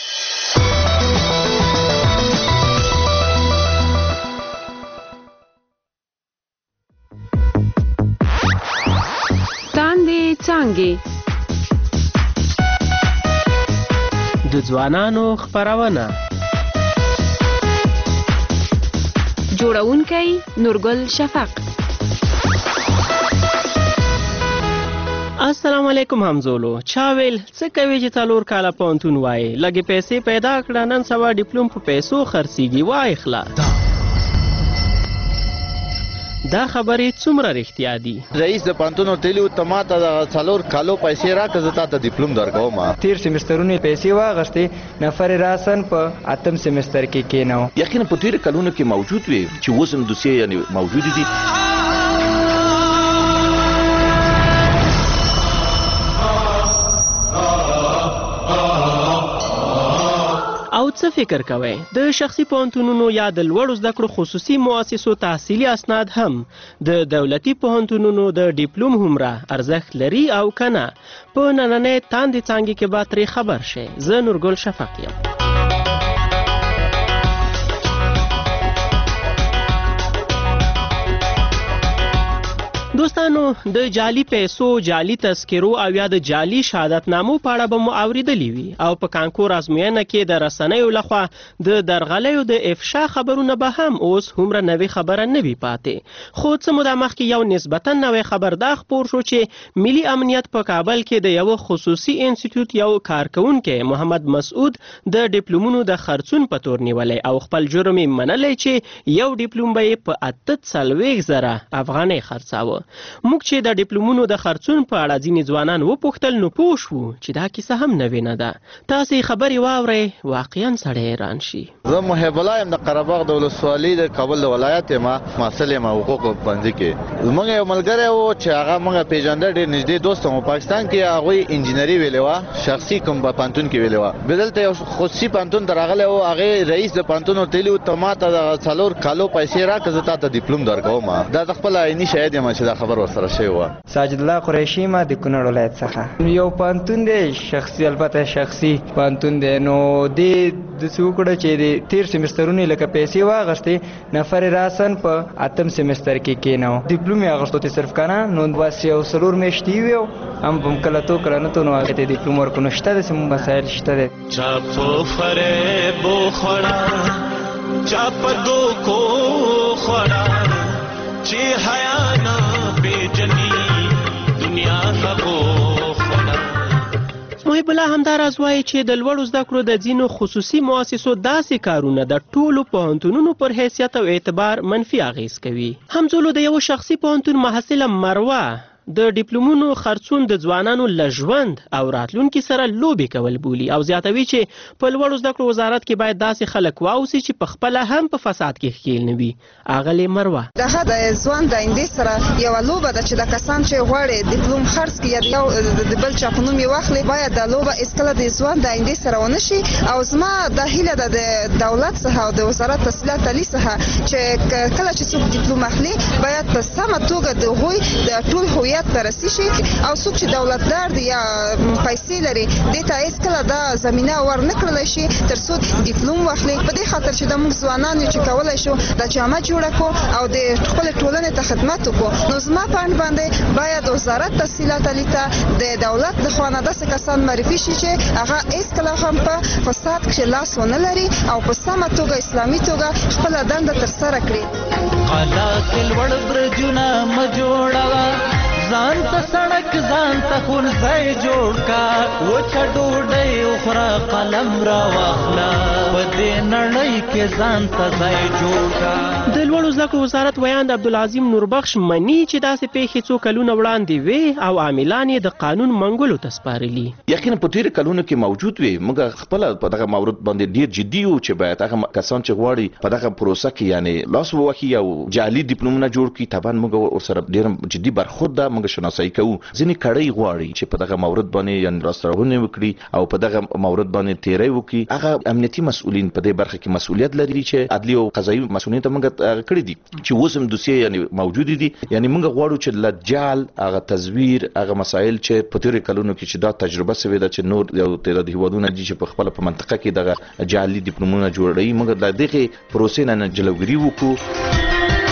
تاندې څانګې د ځوانانو خپرونه، جوړونکی نورګل شفق. السلام علیکم همزولو. چا ویل څه کوي چې څلور کاله پوهنتون وایي، لږې پیسې پیدا کړه، نن سبا ډیپلوم په پیسو خرڅېږي. وای خلا دا خبرې څومره رښتیا دي؟ رئیس د پوهنتون ورتلي و ته ما ته د څلور کالو پیسې راکړه، زه تا ته ډیپلوم درکوم. تیر سیمسترونه پیسې واغستې، نفر راسن په اتم سیمستر کې کېنو. یقینا په تیر کلونو کې موجود وي چې اوس هم دوسیې یعنی موجود دي. او څه فکر کوئ؟ د شخصي پوهنتونونو یا د لوړو زده کړو خصوصي مؤسسو تحصیلي اسناد هم د دولتي پوهنتونونو د ډیپلوم هومره ارزښت لري او که نه؟ په نننۍ تاندې څانګې کې به ترې خبر شئ. زه نورګل شفق یم. دوستانو، د جعلي پیسو، جعلي تذکرو او یا د جعلي شهادتنامو په اړه به مو اورېدلي وي او په کانکور ازموینه کې د رسنیو لخوا د درغلیو د افشا خبرونه به هم اوس هومره نوې خبره نه وي پاتې. خو څه موده مخکې یو نسبتا نوی خبر دا خپور شو چې ملي امنیت په کابل کې د یو خصوصي انسټیټیوټ یو کارکونکی محمد مسعود د ډیپلومونو د خرڅون په تور نیولی او خپل جرم یې منلی چې یو ډیپلوم به یې په اته څلوېښت زره افغانۍ خرڅاوه. موږ چې د ډیپلومونو د خرڅون په اړه ځینې ځوانان وپوښتل، نو پوه شو چې دا کیسه هم نوې نه ده. تاسې خبرې واورئ، واقعا سړی حیران شي. زه محب الله یم، د قره باغ د ولسوالۍ د کابل د ولایت یم، محصل یم حقوقو پوهنځي کې. زموږ یو ملګری و چې هغه موږ پیژنده، ډېر نږدې دوست و. پاکستان کې هغوی انجینري ویلې وه، شخصي کوم په پوهنتون کې ویلې وه. بیا دلته یو خصوصي پوهنتون ته راغلی و، هغې رئیس د پوهنتون ورتلي و ته ما ته د څلور کالو پیسې راکړه، زه تا ته ډیپلوم درکوم. دا زه خپله عیني شاهد یم چې دا خبر ورسره شوی و. ساجد الله قریشي، ما د کونړ ولایت څخه. یو پوهنتون دی شخصي، البته شخصي پوهنتون دی. نو دې داسې وکړه چې د تیر سیمسترونه لکه پیسې واغستې، نفر راسن په اتم سیمستر کې کېنو. ډیپلوم یې اغوستو ته صرف کنه، نو بس یو څلور میاشتې وي هم به کله تو کله نه تو، نو هغې ته ډیپلوم ورکړو. شته داسې مسایل شته دی. چا په فریب وخوړه، چا په دوکو خوړه، چې حیا نه پیژني دنیا هغو خوړه. محب الله همداراز وایي چې د لوړو زده کړو د ځینو خصوصي مؤسسو داسې کارونه د ټولو پوهنتونونو پر حیثیت او اعتبار منفي اغیز کوي. همزولو د یو شخصي پوهنتون محصله مروه د ډیپلومونو خرڅون د ځوانانو له ژوند او راتلونکي سره لوبې کول بولي او زیاتوي چې په لوړو زده کړو وزارت کې باید داسې خلک واوسي چې په خپله هم په فساد کې ښکیل نه وي. اغلې مروه دغه د ځوان د آیندې سره یوه لوبه ده چې د کسان چې غواړي ډیپلوم خرڅ کړي یا یو د بل چا په نوم یې واخلي باید دا لوبه هېڅکله د ځوان د آیندې سره ونه شي. او زما دا هیله ده د دولت څخه او د وزارت تحصیلات عالي څخه چې کله چې څوک ډیپلوم اخلي باید په سمه توګه د هغوی د ټول هویت ته رسي شي او څوک چې دولتدار دی یا پیسې لري دې ته هېڅکله دا زمینه ور نه کړلی شي تر څو ډیپلوم واخلي. په دې خاطر چې د موږ ځوانان یو چې کولی شو دا جامه جوړه کړو او د خپلې ټولنې ته خدمت وکړو. نو زما په اند باندې باید وزارت تحصیلات عالي ته د دولت د خوا نه داسې کسان معرفي شي چې هغه هېڅکله هم په فساد کې لاس ونه لري او په سمه توګه اسلامي توګه خپله دنده ترسره کړي. قلا کې لوړ برجونه مه جوړوه ځان ته سړک ځان ته ښوونځی جوړ کا وچه ډوډۍ وخوره قلم راواخله په دې نړۍ کې ځان ته ځای جوړ کا. د لوړو زده کړو وزارت ویاند عبدالعظیم نوربخش مني چې داسې پیښې څو کلونه وړاندې وې او عاملان یې د قانون منګولو ته سپارلي. یقینا په تېرو کلونو کې موجود وي. موږ خپله په دغه مورد باندې ډېر جدي یو چې باید هغه کسان چې غواړي په دغه پروسه کې یعنې لاس ووهي او جعلي ډیپلومونه جوړ کړي طبعا موږ ورسره ډېر جدي برخورد ده. موږ شناسایي کوو. ځینې کړۍ غواړي چې په دغه مورد باندې یعنې لاسته وکړي او په دغه مورد باندې تیری وکړي. هغه امنیتي مسؤلین په دې برخه کې مسؤلیت لري چې عدلي او قضایي مسؤلین ته موږ کړي دي چې اوس هم دوسیې یعنې موجودې دي. یعنې موږ غواړو چې له جعل هغه تزویر هغه مسایل چې په تېرو کلونو کې چې دا تجربه سوې ده چې نور یو تعداد هیوادونه دي چې په خپله په منطقه کې دغه جعلي ډیپلومونه جوړوي. موږ د دغې پروسې نه جلوګیري وکړو.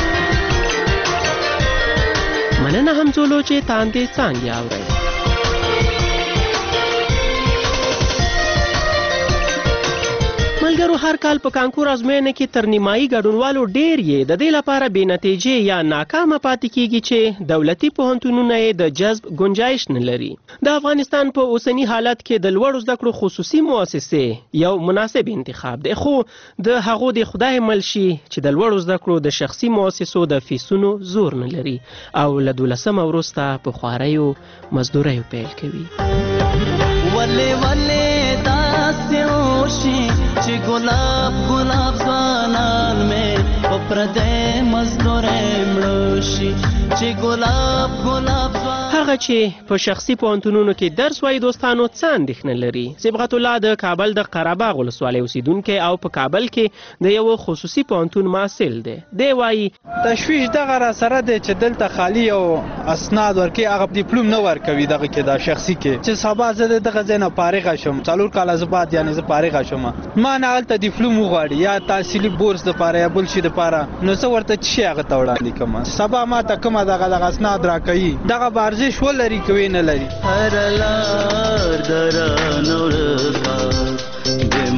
مننه همزولو چې تاندې څانګې اورئ. ملګرو هر کال په کانکور ازموینه کې تر نیمایي ګډونوالو ډېر یې د دې لپاره بې نتیجې یا ناکامه پاتې کیږي چې دولتي پوهنتونونه یې د جذب گنجایش نه لري. د افغانستان په اوسني حالت کې د لوړو زده کړو خصوصي مؤسسې یو مناسب انتخاب دی خو د هغو د خدای مل شي چې د لوړو زده کړو د شخصي مؤسسو د فیسونو زور نه لري او له دولسمه وروسته په خواريو مزدوریو پیل کوي. ولې ولې داسې وشي چې ګلاب ګلاب ځوانان مې په پردی مزدورۍ مړه شي چې ګلاب ګلاب هغه چې په شخصي پوهنتونونو کې درس وایي دوستانو څه اندېښنه لري. صبغت الله د کابل د قرهباغ ولسوالۍ اوسیدونکی او په کابل کې د یو خصوصي پوهنتون محصل دی. دی وایي تشویش دغه را سره دی چې دلته خالي او اسناد ورکوي هغه ډیپلوم نه ورکوي دغه کې دا شخصي کې چې سبا زه دغه ځای نه فارغه شم څلور کاله زه بعد یعنې زه فارغه شم ما نه هلته ډیپلوم وغواړي یا تحصیلي بورس دپاره یا بل شي دپاره نو زه ورته څه شي هغه ته وړاندې کوم سبا ما ته کومه دغه دغه اسناد راکوي دغه به ارزش ولري که وی نه لري. هر لار درانه ورکا د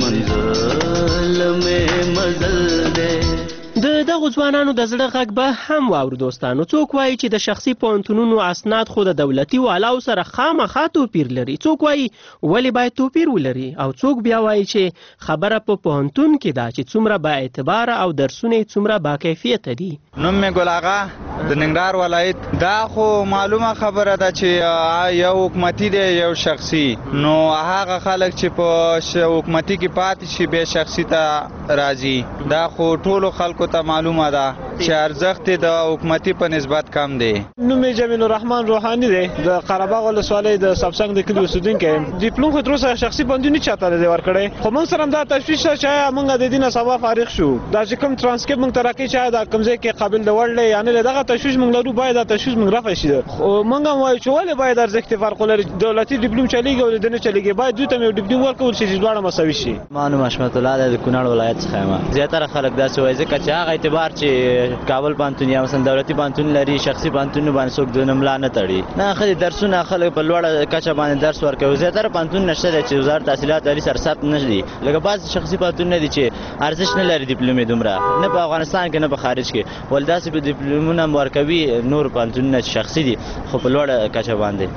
منزل مې مزل دی. د دغو ځوانانو د زړه غږ به هم واورو دوستانو. څوک وایي چې د شخصي پوهنتونونو اسناد خو د دولتي والاو سره خامخا توپیر لري. څوک وایي ولې باید توپیر ولري او څوک بیا وایي چې خبره په پوهنتون کې ده چې څومره با اعتباره او درسونه یې څومره با کیفیته دي. نوم مې ګل آغا د ننګرهار ولایت. دا خو معلومه خبره ده چې یو حکومتي دی یو شخصي نو هغه خلک چې په حکومتي کې پاتې شي بیا شخصي ته راځي. دا خو ټولو خلکو ته معلومه ده چې ارزښت د حکومتي په نسبت کم دی. نوم یې جمیل الرحمن روحاني دی د قرهباغ ولسوالۍ د سبسنګ د کلي اوسیدونکی یم. ډیپلوم خو تر اوسه شخصي پوهنتون نه چاته دی ورکړی خو موږ سره هم دا تشویش شته چې موږ د دې نه سبا فارغ شو دا چې کوم ترانسکریپټ موږ ته راکوي چې دا کوم ځای کې قابل د وړ دی یا نه دغه تشویش موږ لرو باید دا تشویش موږ رفع شي. خو موږ هم وایو چې ولې باید ارزښت فرق ولري. دولتي ډیپلوم چلیږي او د نه چلیږي باید دوی ته یو ډیپلوم ورکول شي چې دواړه مساوي شي. ما نوم حشمت الله د کونړ ولایت څخه یم. زیاتره خلک داسې وایي ځکه چې هغه اعتبار چې کابل پوهنتون یا مثلا دولتي پوهنتون لري شخصي پوهنتون باندې څوک د ملا نه تړي نه خلک درسونه خلک په لوړه کچه باندې درس ورکوي. زیاتره پوهنتون نشته دی چې وزارت تحصیلات عالي سره ثبت نه دي لکه بعض شخصي پوهنتون نه دي چې ارزش نه لري ډیپلوم دومره نه په افغانستان کې نه په خارج کې ول داسې په ډیپلومونه ورکوي نور پوهنتونونه شخصي دي خو په لوړه کچه باندې.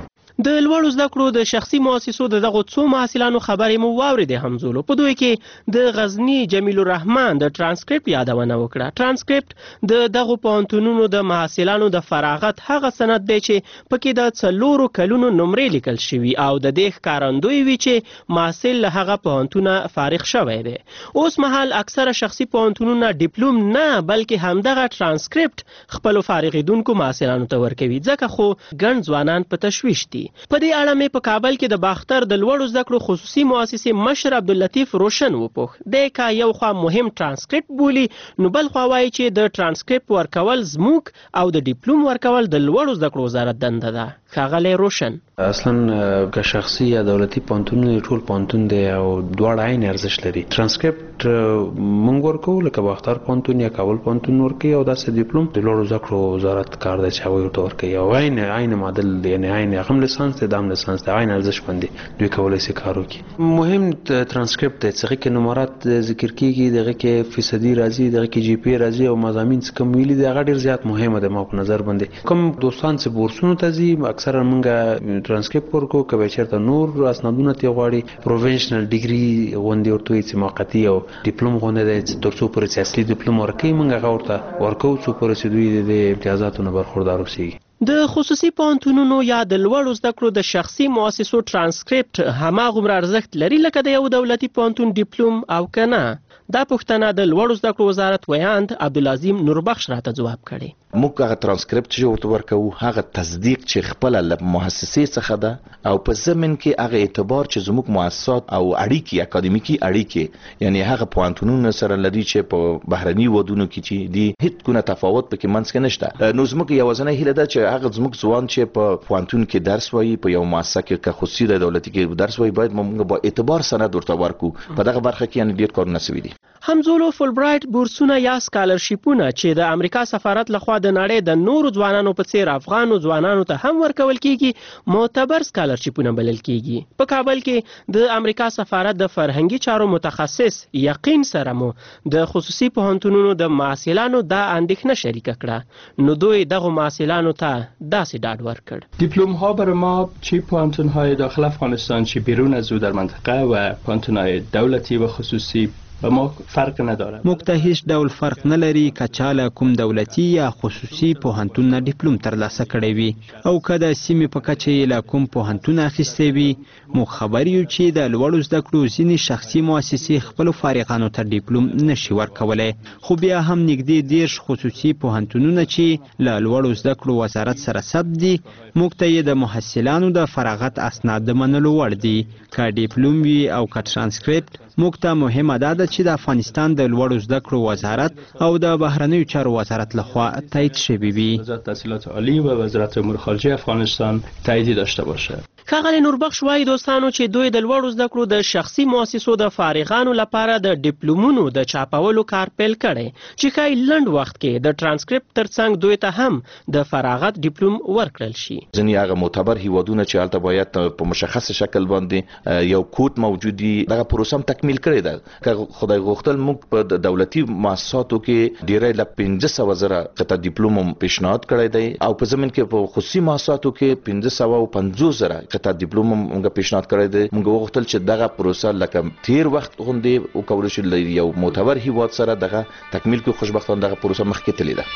د لوړو زده کړو د شخصي مؤسسو د دغو څو محصلانو خبرې مو واورېدې همزولو. په دوی کې د غزني جمیل الرحمن د ترانسکریپټ یادونه وکړه. ترانسکریپټ د دغو پوهنتونونو د محصلانو د فراغت هغه سند دی چې پکې د څلورو کلونو نمرې لیکل شوي او د دې ښکارندوی وي چې محصل له هغه پوهنتونه فارغ شوی دی. اوس مهال اکثره شخصي پوهنتونونه ډیپلوم نه بلکې همدغه ترانسکریپټ خپلو فارغېدونکو محصلانو ته ورکوي، ځکه خو ګڼ ځوانان په تشویش دي. په دې اړه مې په کابل کې د باختر د لوړو زده کړو خصوصي مؤسسې مشر عبداللطیف روشن وپوښ. دی که یو خوا مهم ترانسکریپټ بولي، نو بل خوا وایي چې د ترانسکریپټ ورکول زموږ او د ډیپلوم ورکول د لوړو زده کړو وزارت دنده ده. ښاغلی روشن: اصلا که شخصي یا دولتي پوهنتونونه ټول پوهنتون دی او دواړه عین ارزښت لري. ترانسکریپټ موږ ورکو لکه باختر پوهنتون یا کابل پوهنتون ورکوي، او داسې ډیپلوم د لوړو زده کړو وزارت کار دی چې هغوی ورته ورکوي. او عین عین معادل دی، یعنې عین هغه هم لیسانس دی، دا هم لیسانس دی، عین ارزښت باندې دوی کولی شي کار وکړي. مهم ترانسکریپټ دی چې هغې کې نمرات ذکر کېږي، دغه کې فیصدي راځي، دغه کې جی پی راځي، او مضامین چې کوم ویلي دي هغه ډېر زیات مهمه ده ما په نظر باندې. کوم دوستان چې بورسونو ته ځي اکثرا موږ ترانسکریپټ ورکو، که به چېرته نور اسنادونه ترې غواړي پروفیشنل ډیګري غوندې ورته وایي چې موقتي او ډیپلوم غوندې دی چې تر څو پورې چې اصلي ډیپلوم ورکوي موږ هغه ورته ورکوو څو پورې چې دوی د امتیازاتو نه برخوردار اوسېږي. د خصوصي پوهنتونونو یا د لوړو زده کړو د شخصي مؤسسو ترانسکریپټ هماغومره ارزښت لري لکه د یو دولتي پوهنتون ډیپلوم او که نه؟ دا پوښتنه د لوړو زده کړو وزارت ویاند عبدالعظیم نوربخش راته ځواب کړی. موږ هغه ترانسکریپټ چې ورته ورکوو هغه تصدیق چې خپله له مؤسسې څخه ده، او په ضمن کې هغه اعتبار چې زموږ مؤسسات او اړیکې اکاډمیکي اړیکې یعنی هغه پوهنتونونه سره لري چې په بهرني ودونو کې چې دي هیڅ ګونه تفاوت پکې منځ کې نشته. نو زموږ یوازینۍ هیله ده چې هغه زموږ ځوان چې په پوهنتون کې درس وایي، په یو مؤسسه کې که خصوصي د دولتي کې درس وایي، باید موږ با اعتبار سند ورته ورکو. په دغه برخه کې یعنې ډېر کارونه سوي دي. همزولو فولبرایټ بورسونه یا سکالرشیپونه چې د امریکا سفارت لخوا د نړۍ د نورو ځوانانو په څیر افغانو ځوانانو ته هم ورکول کیږي معتبر سکالرشیپونه بلل کیږي. په کابل کې د امریکا سفارت د فرهنګي چارو متخصص یقین سره مو د خصوصي پوهنتونونو د محصلانو دا اندېښنه شریکه کړه، نو دوی دغه محصلانو ته داسې ډاډ ورکړ. دیپلوم ها برای ما چه پوهنتون های داخل افغانستان چه بیرون از او در منطقه و پوهنتون های دولتی و خصوصی و ما فرق نداره. موږ ته هیڅ ډول فرق نه لري که چا له کوم دولتي یا خصوصي پوهنتون نه ډیپلوم ترلاسه کړی وي او که د سیمې په کچه یې له کوم پوهنتون اخیستی وي. موږ خبر یو چې د لوړو زده کړو ځینې شخصي مؤسسې خپلو فارغانو ته ډیپلوم نشي ورکولی، خو بیا هم نږدې دېرش خصوصي پوهنتونونه چې له لوړو زده کړو وزارت سره ثبت دي موږ ته یې د محصلانو د فراغت اسناد د منلو وړ دي. که ډیپلوم وي او که ترانسکریپټ، موږ ته مهمه دا ده چې د افغانستان د لوړو زده کړو وزارت او د بهرنیو چارو وزارت لخوا تایید شوی وي. وزارت تحصیلات عالی و وزارت امور خارجه افغانستان تایید داشته باشه. ښاغلی نوربخش وایي دوستانو چې دوی د لوړو زده کړو د شخصي مؤسسو د فارغانو لپاره د ډیپلومونو د چاپولو کار پیل کړی چې ښایي لنډ وخت کې د ترانسکریپټ ترڅنګ دوی ته هم د فراغت ډیپلوم ورکړل شي. ځینې هغه معتبر هیوادونه چې هلته باید په مشخص شکل باندې یو کوډ موجود وي دغه پروسه هم تکمیل کړې ده. که خدای غوښتل موږ په دولتي مؤسساتو کې ډیری له پنځه سوه زره قطعه ډیپلوم هم پیشنهاد کړی دی، او په ضمن کې په خصوصي مؤسساتو کې پنځه سوه او پنځوس زره قطعه ډیپلوم هم موږ پیشنهاد کړی دی. موږ وغوښتل چې دغه پروسه لکه تیر وخت غوندې وکولی شي له یو معتبر هیواد سره دغه تکمیل کړو. خوشبختانه دغه پروسه مخکې تللې ده.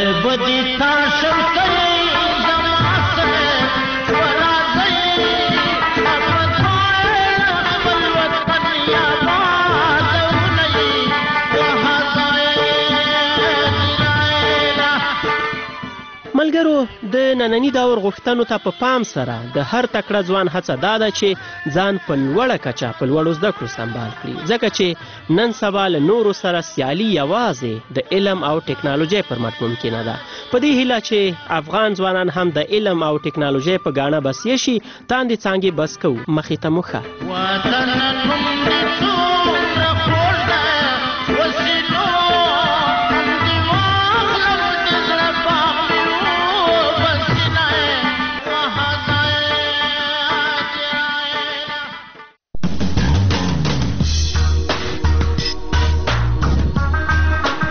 ملګرو، د ننني دور غوښتنو ته په پام سره د هر تکړه ځوان هڅه دا ده چې ځان په لوړه کچه په لوړو زده کړو سمبال کړي، ځکه چې نن سبا له نورو سره سیالي یوازې د علم او ټکنالوژۍ پر مټ ممکنه ده. په دې هیله چې افغان ځوانان هم د علم او ټکنالوژۍ په ګاڼه بسیه شي، تاندې څانګې بس کوو، مخې ته مو ښه.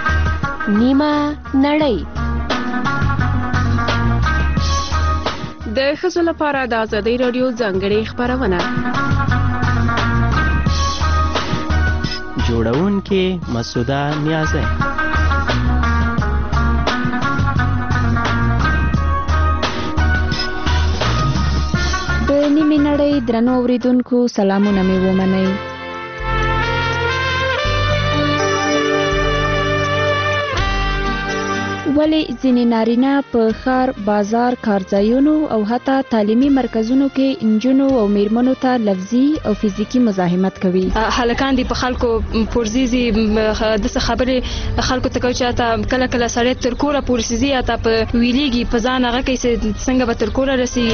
نیمه نړۍ. د ښځو لپاره د ازادۍ راډیو ځانګړې خپرونه. جوړونکې مسعوده نیازی. د نیمې نړۍ درنو اوریدونکو سلامونه مې ومنئ. ولې ځینې نارینه په ښار، بازار، کارځایونو او حتی تعلیمي مرکزونو کې نجونو او میرمنو ته لفظي او فزیکي مزاحمت کوي؟ هلکان دي په خلکو پرزيزي د خبرې خلکو ته کوي چې تا کله کله سړی تر کوره پورسيزي یا تا په ویليږي په ځان هغه کې څنګه به تر کوره رسي.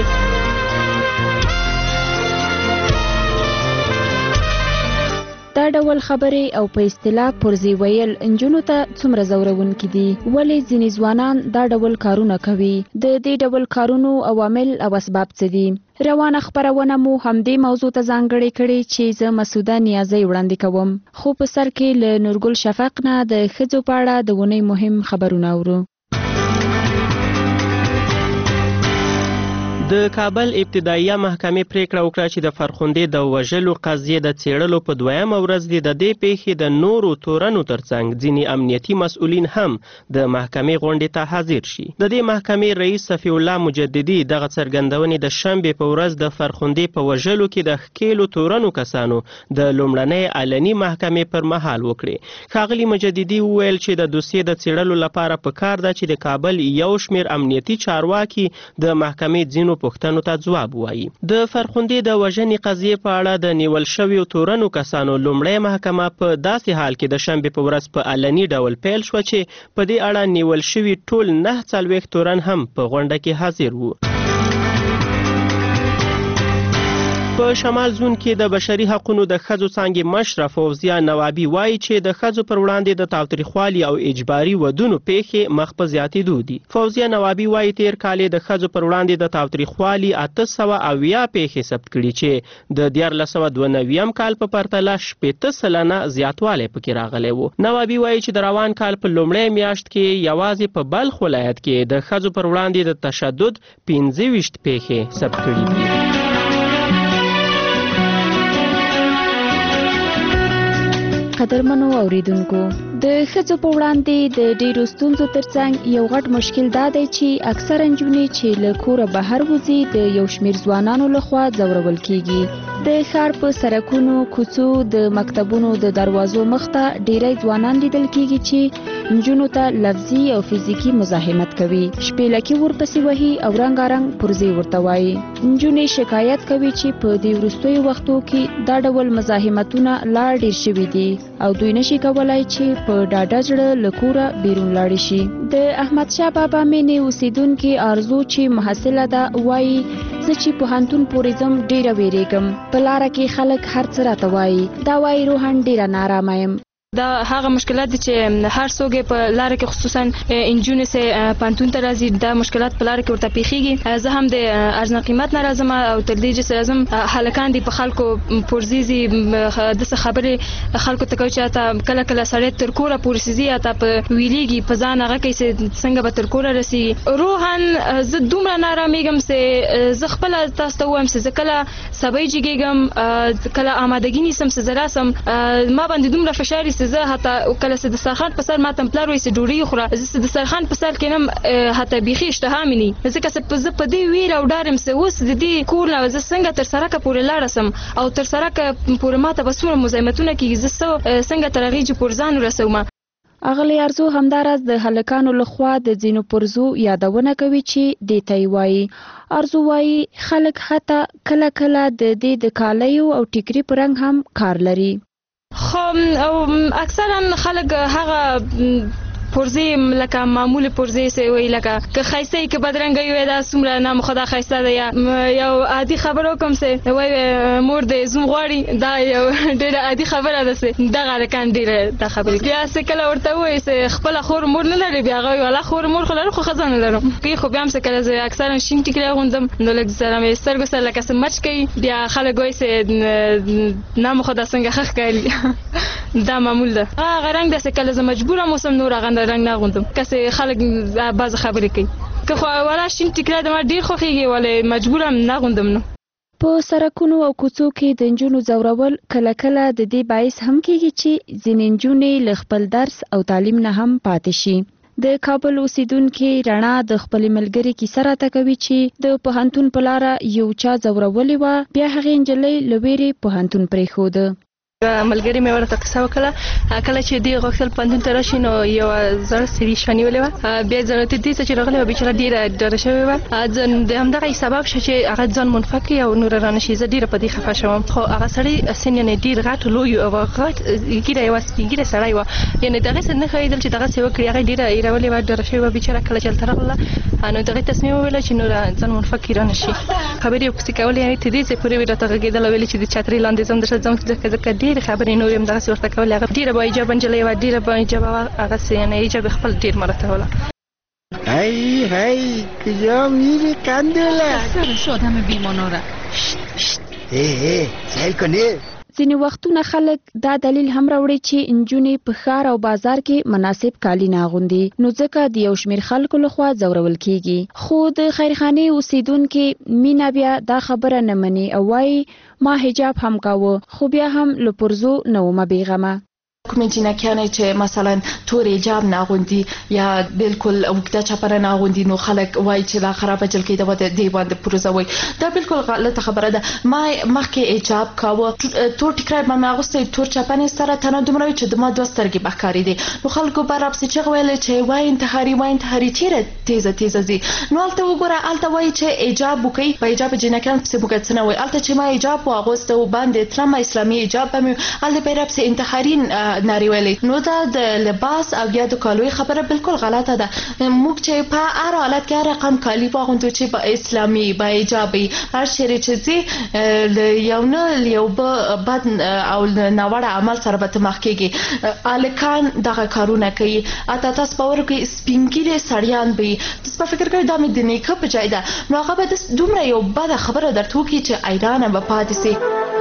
دا ډول خبرې او په اصطلاح پرزي ویل انجونو ته څومره زورونکي دي؟ ولې ځینې ځوانان دا ډول کارونه کوي؟ د دې ډول کارونو عوامل او اسباب څه دي؟ روانه خبرونه مو همدې موضوع ته ځانګړې کړې چې زه مسعوده نیازی وړاندې کوم. خو په سر کې له نورګل شفق نه د ښځو په اړه د ونې مهم خبرونه اورو. د کابل ابتدایي محکمې پریکړه وکړه چې د فرخندې د وژلو قضیې د څېړلو په دویمه ورځ د دې پیښې د نورو تورنو ترڅنګ ځینې امنیتي مسؤلین هم د محکمې غونډې ته حاضر شي. د دې محکمې رئیس صفی الله مجددي دغه څرګندونې د شنبې په ورځ د فرخندې په وژلو کې د ښکېلو تورنو کسانو د لومړنۍ علني محکمې پر مهال وکړې. ښاغلي مجددي وویل چې د دوسیې د څېړلو لپاره پکار ده چې د کابل یو شمېر امنیتي چارواکي د محکمې ځینو پوښتنو ته ځواب وایي. د فرخندې د وژنې قضیې په اړه د نیول شویو تورنو کسانو لومړۍ محکمه په داسې حال کې د شنبې په ورځ په علني ډول پیل شوه چې په دې اړه نیول شوي ټول نه څلوېښت تورن هم په غونډه کې حاضر وو. په شمال زون کې د بشري حقوقو د ښځو څانګې مشره فوزیه نوابي وایي چې د ښځو پر وړاندې د تاوتریخوالي او اجباري ودونو پیښې مخ په زیاتېدو دي. فوزیه نوابي وایي تیر کال د ښځو پر وړاندې د تاوتریخوالي اته سوه اویا پیښې ثبت کړي چې د دیارلس سوه دوه نویم کال په پرتله شپېته سلنه زیاتوالی پکې راغلی و. نوابي وایي چې د روان کال په لومړۍ میاشت کې یوازې په بلخ ولایت کې د ښځو پر وړاندې د تشدد پنځه ویشت پیښې ثبت کړي دي. قدرمنو اوریدونکو، د ښځو په وړاندې د ډیرو ستونزو ترڅنګ یو غټ مشکل دا دی چې اکثره نجونې چې له کوره بهر وځي د یو شمېر ځوانانو لخوا ځورول کیږي. د ښار په سړکونو، کوڅو، د مکتبونو د دروازو مخته ډیری ځوانان لیدل کیږي چې نجونو ته لفظي او فزیکي مزاحمت کوي، شپېلکې ورپسې وهي او رنګارنګ پرزې ورته وایي. نجونې شکایت کوي چې په دې وروستیو وختو کې دا ډول مزاحمتونه لا ډیر شوي دي او دوی نشي کولای چې په ډاډه زړه له کوره بیرون لاړ شي. د احمدشاه بابا مینې اوسیدونکي آرزو چې محصله ده وایي زه چې پوهنتون پورې ځم ډیره ویریږم، په لاره کې خلک هر څه راته وایي، دا وایي روحاً ډیره نارامه یم. دا هغه مشکلات دي چې هر څوک په لار کې خصوصا انجونې سه پانتون ته راځي، دا مشکلات په لار کې ورته پیښیږي. زه هم د ارزنه قیمت نه راځم او تر دې چې راځم هلکان دي په خلکو پرزيزي د څه خبرې خلکو ته کوي چې تا کله کله سړی تر کوره پورسيزي یا تا په ویليږي په ځان هغه کې څنګه به تر کوره رسي. روحان زه دومره نارامیږم چې زه خپل تاسو ته وایم چې زه کله سبای جګیږم، کله آمادګی نیسم چې زه راسم، ما باندې دومره فشار زه حتی کله چې د سرخان په سر ماته پلار وایي چې ډوډۍ خوره، زه د سرخان په سر کې نم حتی بیخي اشتها مې نه ځکه چې زه په دې ویره او ډارم چې اوس د دې کور نه زه څنګه تر سړکه پورې لاړه سم او تر سړکه پورې ماته به څومره مزاحمتونه کېږي، زه څنګه تر هغې چې پورې ځان ورسوم. اغلی ارزو همداراز د هلکانو لخوا د ځینو پرزو یادونه کوي چې دې ته یې وایي. ارزو وایي خلک حتی کله کله د دې د کالیو او ټیکري په رنګ هم کار لري. خو او اکثرا خلک هغه پرزې لکه معمول پرزې سي وي لکه که خایسته کې بدرنګ وي دا څومره نام خدا خایسته ده یا یو عادي خبرو کوم سي وي مور دې زوم غواړي دا یو ډېر عادي خبره ده سي دغه کان ډېر دا خبره بیا څه کله ورته وي سي خپل خور مور نه لري بیا غوي ولا خور مور خلل خو خزانه لرم کې خو بیا هم څه کله زه اکثرا شین ټیکره غوندم نو لکه سره مې سترګو سره لکه سمچ کوي بیا خلک وایي سي نام خدا څنګه خخ کوي دا معمول ده. هغه رنګ د څه کله زه مجبوره موسم نور هغه رنګ نه غوندم کسه خلک باز خبرې کوي که خو ولا شین ټیکره د ما ډیر خوښیږي ولې مجبورم نه غوندم نو په سرکونو او کوڅو کې د نجونو زورول کله کله د دې باعث هم کېږي چې ځینې نجونې له خپل درس او تعلیم نه هم پاتې شي. د کابل اوسیدونکو رڼا د خپل ملګری کیسه راته کوي چې د پوهنتون په لاره یو چا زورولې و، بیا هغې نجلۍ له ویرې پوهنتون پرېښوده. ملګری مې ورته قصه وکړه کله چې دی غوښتل پوهنتون ته راشي نو یو زړه سړي شانیولې وه، بیا ضرورت دې څه چې راغلی وه بیچاره ډېره ډاره شوې وه. د همدغه سبب شو چې هغه ځان منفعل کړي او نوره رانه شي. زه ډېره په دې خفه شوم، خو هغه سړی سن یعنې ډېر غټ لوی او غټ ږیره یې وه، سپین ږیری سړی وه، یعنې د هغې څه نه ښایېدل چې دغسې وکړي. هغه ډېره ایرولې وه، ډاره شوې وه بیچاره. کله چې هلته راغله نو د هغې تصمیم وویله چې نوره ځان منفعل کړي رانه شي. خبرې یې پسې کولې، یعنې تر دې ځای پورې وې راته غږېدله ویلې چې د چترۍ لاندې ځم درته ځم ځکه ځکه ډېرې خبرې نورې هم دغسې ورته کولې. هغه ډېره باحجابه نجلۍ وه، ډېره باحجابه وه، هغسې یعنې حجاب یې خپل ډېر مراته. هی هی کجا میری کندوله؟ سر شدم بیمانوره. ای ای سیل کنی. ځینې وختونه خلک دا دلیل هم راوړي چې نجونې په ښار او بازار کې مناسب کالي نه اغوندي، نو ځکه د یو شمېر خلکو لخوا ځورول کیږي. خو د خیرخانې اوسیدونکې مینا بیا دا خبره نه مني او وایي ما حجاب هم کاوه خو بیا هم له پرزو نه ومه بېغمه. کومې جینکیانې چې مثلا تور حجاب نه اغوندي یا بالکل اوږده چپره نه اغوندي نو خلک وایي چې دا خرابه جلکۍ ده د دې باندې پروزه وایي. دا بالکل غلطه خبره ده. ما مخکې حجاب کاوه، تور ټیکری به مې اغوستی، تور چپنې سره تنه دومره وي چې د ما دوه سترګې به ښکارېدې. نو خلکو به راپسې چغې ویلې چې وایي انتحاري وایي انتحاري، چیرې تیزه تیزه ځي. نو هلته وګوره، هلته وایي چې حجاب وکړئ، په حجاب جینکیان پسې موږ څه نه وایي. هلته چې ما حجاب واغوسته و باندې تلمه اسلامي حجاب به مې هلته به یې راپسې انتحاري نارې ویلې. نو دا د لباس او یا د کالوی خبره بالکل غلطه ده. موږ چې په هر حالت کې هر رقم کالي واغوندو چې با اسلامي با حجابي هر چیرې چې ځي یو نه یو بد او ناوړه عمل سره به ته مخ کېږي. هلکان دغه کارونه کوي، اته تاسو به ورکوي سپین ږیري سړیان به وي، تاسو به فکر کوئ دا مې د نیکه په ځای ده، نو هغه به دومره یو بده خبره درته وکړي چې حیرانه به پاتې سي.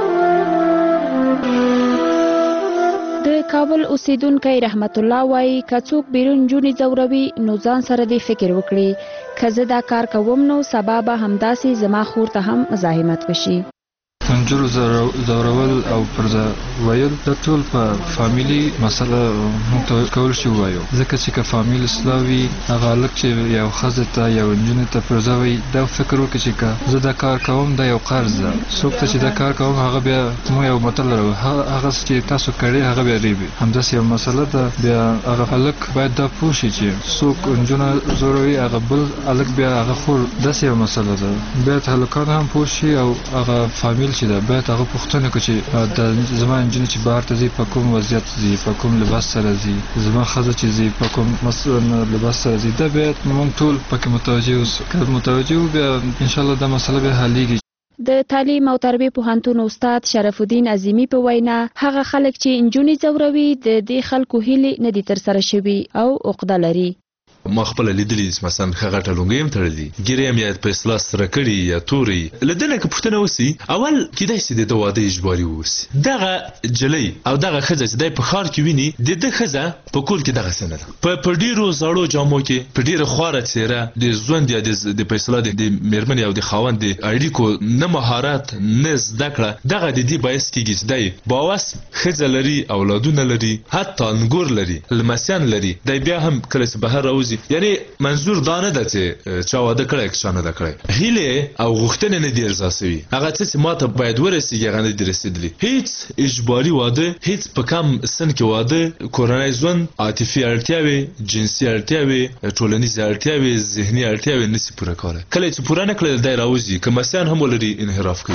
د کابل اوسیدونکی رحمت الله وایي که څوک بیرون نجونې ځوروي نو ځان سره دې فکر وکړي که زه دا کار کوم نو سبا به همداسې زما خور ته هم مزاحمت وشي. نجونو زورول او پرځه ویل د ټول په فامیلی مسله موږ ته کول شي وایو، ځکه چې که فامیل اصلاح وي هغه هلک چې یو ښځې ته یو نجونې ته پرځه وایي دا فکر وکړي چې که زه دا کار کوم دا یو قرض ده، څوک ته چې دا کار کوم هغه بیا موږ یو متل لرو هغه چې تاسو کړی هغه بیا ریبي. همداسې یو مسله ده. بیا هغه هلک باید دا پوه شي چې څوک نجونه زوروي هغه بل هلک بیا هغه خور، داسې یو مسله ده. باید هلکان هم پوه شي او هغه فامیل چې ده باید هغه پوښتنه وکړي چې د زما نجونې چې بهر ته ځي په کوم وضعیت ځي، په کوم لباس سره ځي، زما ښځه چې ځي په کوم لباس سره ځي. دا باید موږ ټول پکې متوجه اوسو. که متوجه وو بیا انشاءالله دا مسله بیا حلیږي. د تعلیم او تربیه پوهنتون استاد شرف الدین عظیمی په وینا هغه خلک چې نجونې ځوروي د دې خلکو هیلې نه دي ترسره شوي او عقده لري. ما خپل لیدلی مثلا هغه ټلونګې هم تړلې ګیرې هم یا په اصلاح سره کړي یا توري لدنه که پښتنه وسی اول کیدای سي د واده اجباري وسی دغه جلې او دغه خزه چې د په خار کې ویني د د خزه په کول کې دغه سند په پډیرو زړو جامو کې پډیره خواره چیرې د ژوند یا د په اصلاح د مرمن او د خاوند د اړیکو نه مهارت نه زده کړه دغه د دې باعث کیږي چې دای باوس خزه لري اولادونه لري حتی انګور لري لمسیان لري د بیا هم کله چې بهر راوځي. یعنی منظور دا نه ده چې چا واده کړی که چا نه ده کړی، هیله او غوښتنې نه دي ارضا سوي. هغه څه چې ما ته باید ورسېږي هغه نه دي رسېدلي. هیڅ اجباري واده، هیڅ په کم سن کې واده، کورنی ژوند، عاطفي اړتیاوې، جنسي اړتیاوې، ټولنیزې اړتیاوې، ذهني اړتیاوې نشي پوره کولی. کله چې پوره نه کړل دی راوځي که مسیان هم ولري انحراف کوي.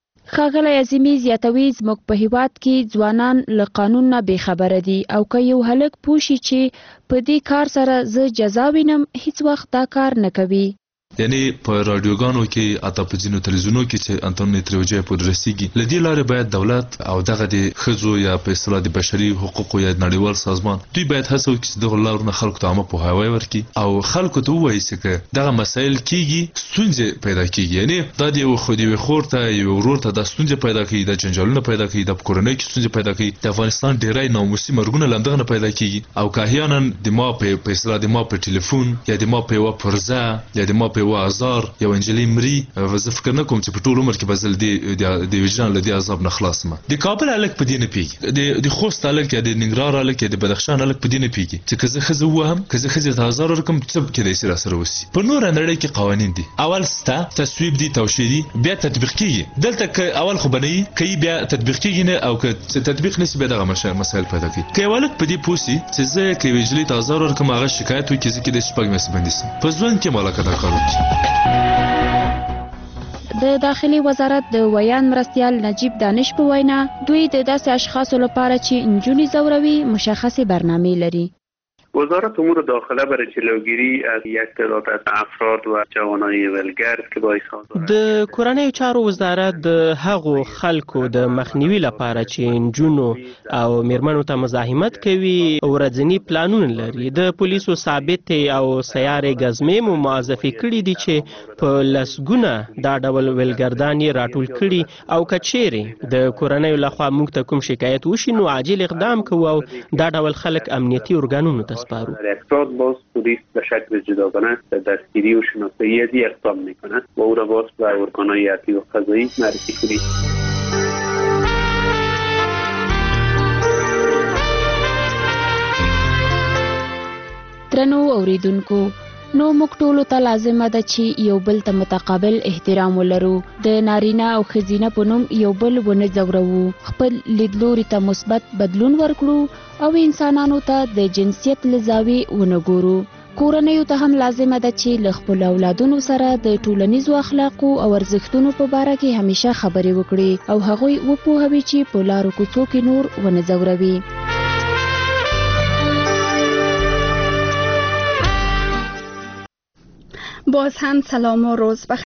ښاغلی عظیمي زیاتوي زموږ په هیواد کې ځوانان له قانون نه بېخبره دي او که یو هلک پوه شي چې په دې کار سره زه جزا وینم هیڅ وخت دا کار نه کوي. یعنی په رادیوګانو کې اته په ځینو تلویزیونو کې چې انټرنیټ تروجه پورې رسیږي لدی لارې باید دولت او دغه د خزو یا په اصطلاح د بشري حقوقو یا نړیوال سازمان دوی باید هڅه وکړي چې دغه لارونه خلکو ته عامه پوهاوی ورکړي او خلکو ته ووایي چې دغه مسایل کیږي ستونزې پیدا کیږي یعنی دا د یو خو دی خور ته یو ورور ته د ستونزې پیدا کوي د جنجالونو پیدا کوي د کورنۍ کې ستونزې پیدا کوي د افغانستان ډیری ناموسي مرګونه لندغه پیدا کیږي او کاهیانا د ما په اصطلاح د ما په ټلیفون یا د ما په وا پرزه یا د ما په وا ازار یو انجلي مري زه فکر نه کوم چې په ټول عمر کې بزل دی د وجدان له دې عذاب نه خلاص ما د کابل الک په دې نه پیږي د د خوست الک یا د ننګرهار الک یا د بدخشان الک په دې نه پیږي چې کزه خزه وهم کزه خزه د هزار رقم څه کې د سره سره وسی په نور نړۍ کې قوانين دي اول ستا تصویب دي توشیدي بیا تطبیق کیږي دلته اول خو بنئ کوي بیا تطبیق کیږي نه او که تطبیق نشي به دغه مسایل پیدا کوي کې ولک په دې پوسی چې زه کې وجلی د هزار رقم هغه شکایت وکړي چې د شپږ مې سبندسي په ځوان کې مالک دا کار وکړي د داخلي وزارت د ویان مرستیال نجیب دانش په وینا دوی د داسې اشخاصو لپاره چې نجونې زوروي مشخصې برنامې لري وزارت امور داخله برای جلوگیری از یک تعداد از افراد و جوانای ولگرد که با اظهار د کورنۍ چارو وزارت د هغو خلکو د مخنیوي لپاره چې نجونو او میرمنو ته مزاحمت کوي ورځنی پلانونه لري د پولیسو ثابت او سیارې غزمې مو معرفي کړي دي چې په لسګونه دا ډول ولګردان راټول کړي او کچيري د کورنۍ لخوا موږ ته کوم شکایت وشي نو عاجل اقدام کوو او دا ډول خلک امنیتي ارګانونو ته افراد باز پلیس به شکل جداگانه به دستگیری و شناسایی ازی اقدام میکنند و او را باز به ارگانهای عدلی و قضایی معرفی کنید. درنو اوریدونکو نو موږ ټولو ته لازمه ده چې یو بل ته متقابل احترام ولرو د نارینه او ښځینه په نوم یو بل ونه ځورو خپل لیدلوري ته مثبت بدلون ورکړو او انسانانو ته د جنسیت له زاویې ونه ګورو کورنیو ته هم لازمه ده چې له خپلو اولادونو سره د ټولنیزو اخلاقو او ارزښتونو په باره کې همیشه خبرې وکړي او هغوی وپوهوي چې په لارو کوڅو کې نور ونه ځوروي باز هم سلام و روز بخیر.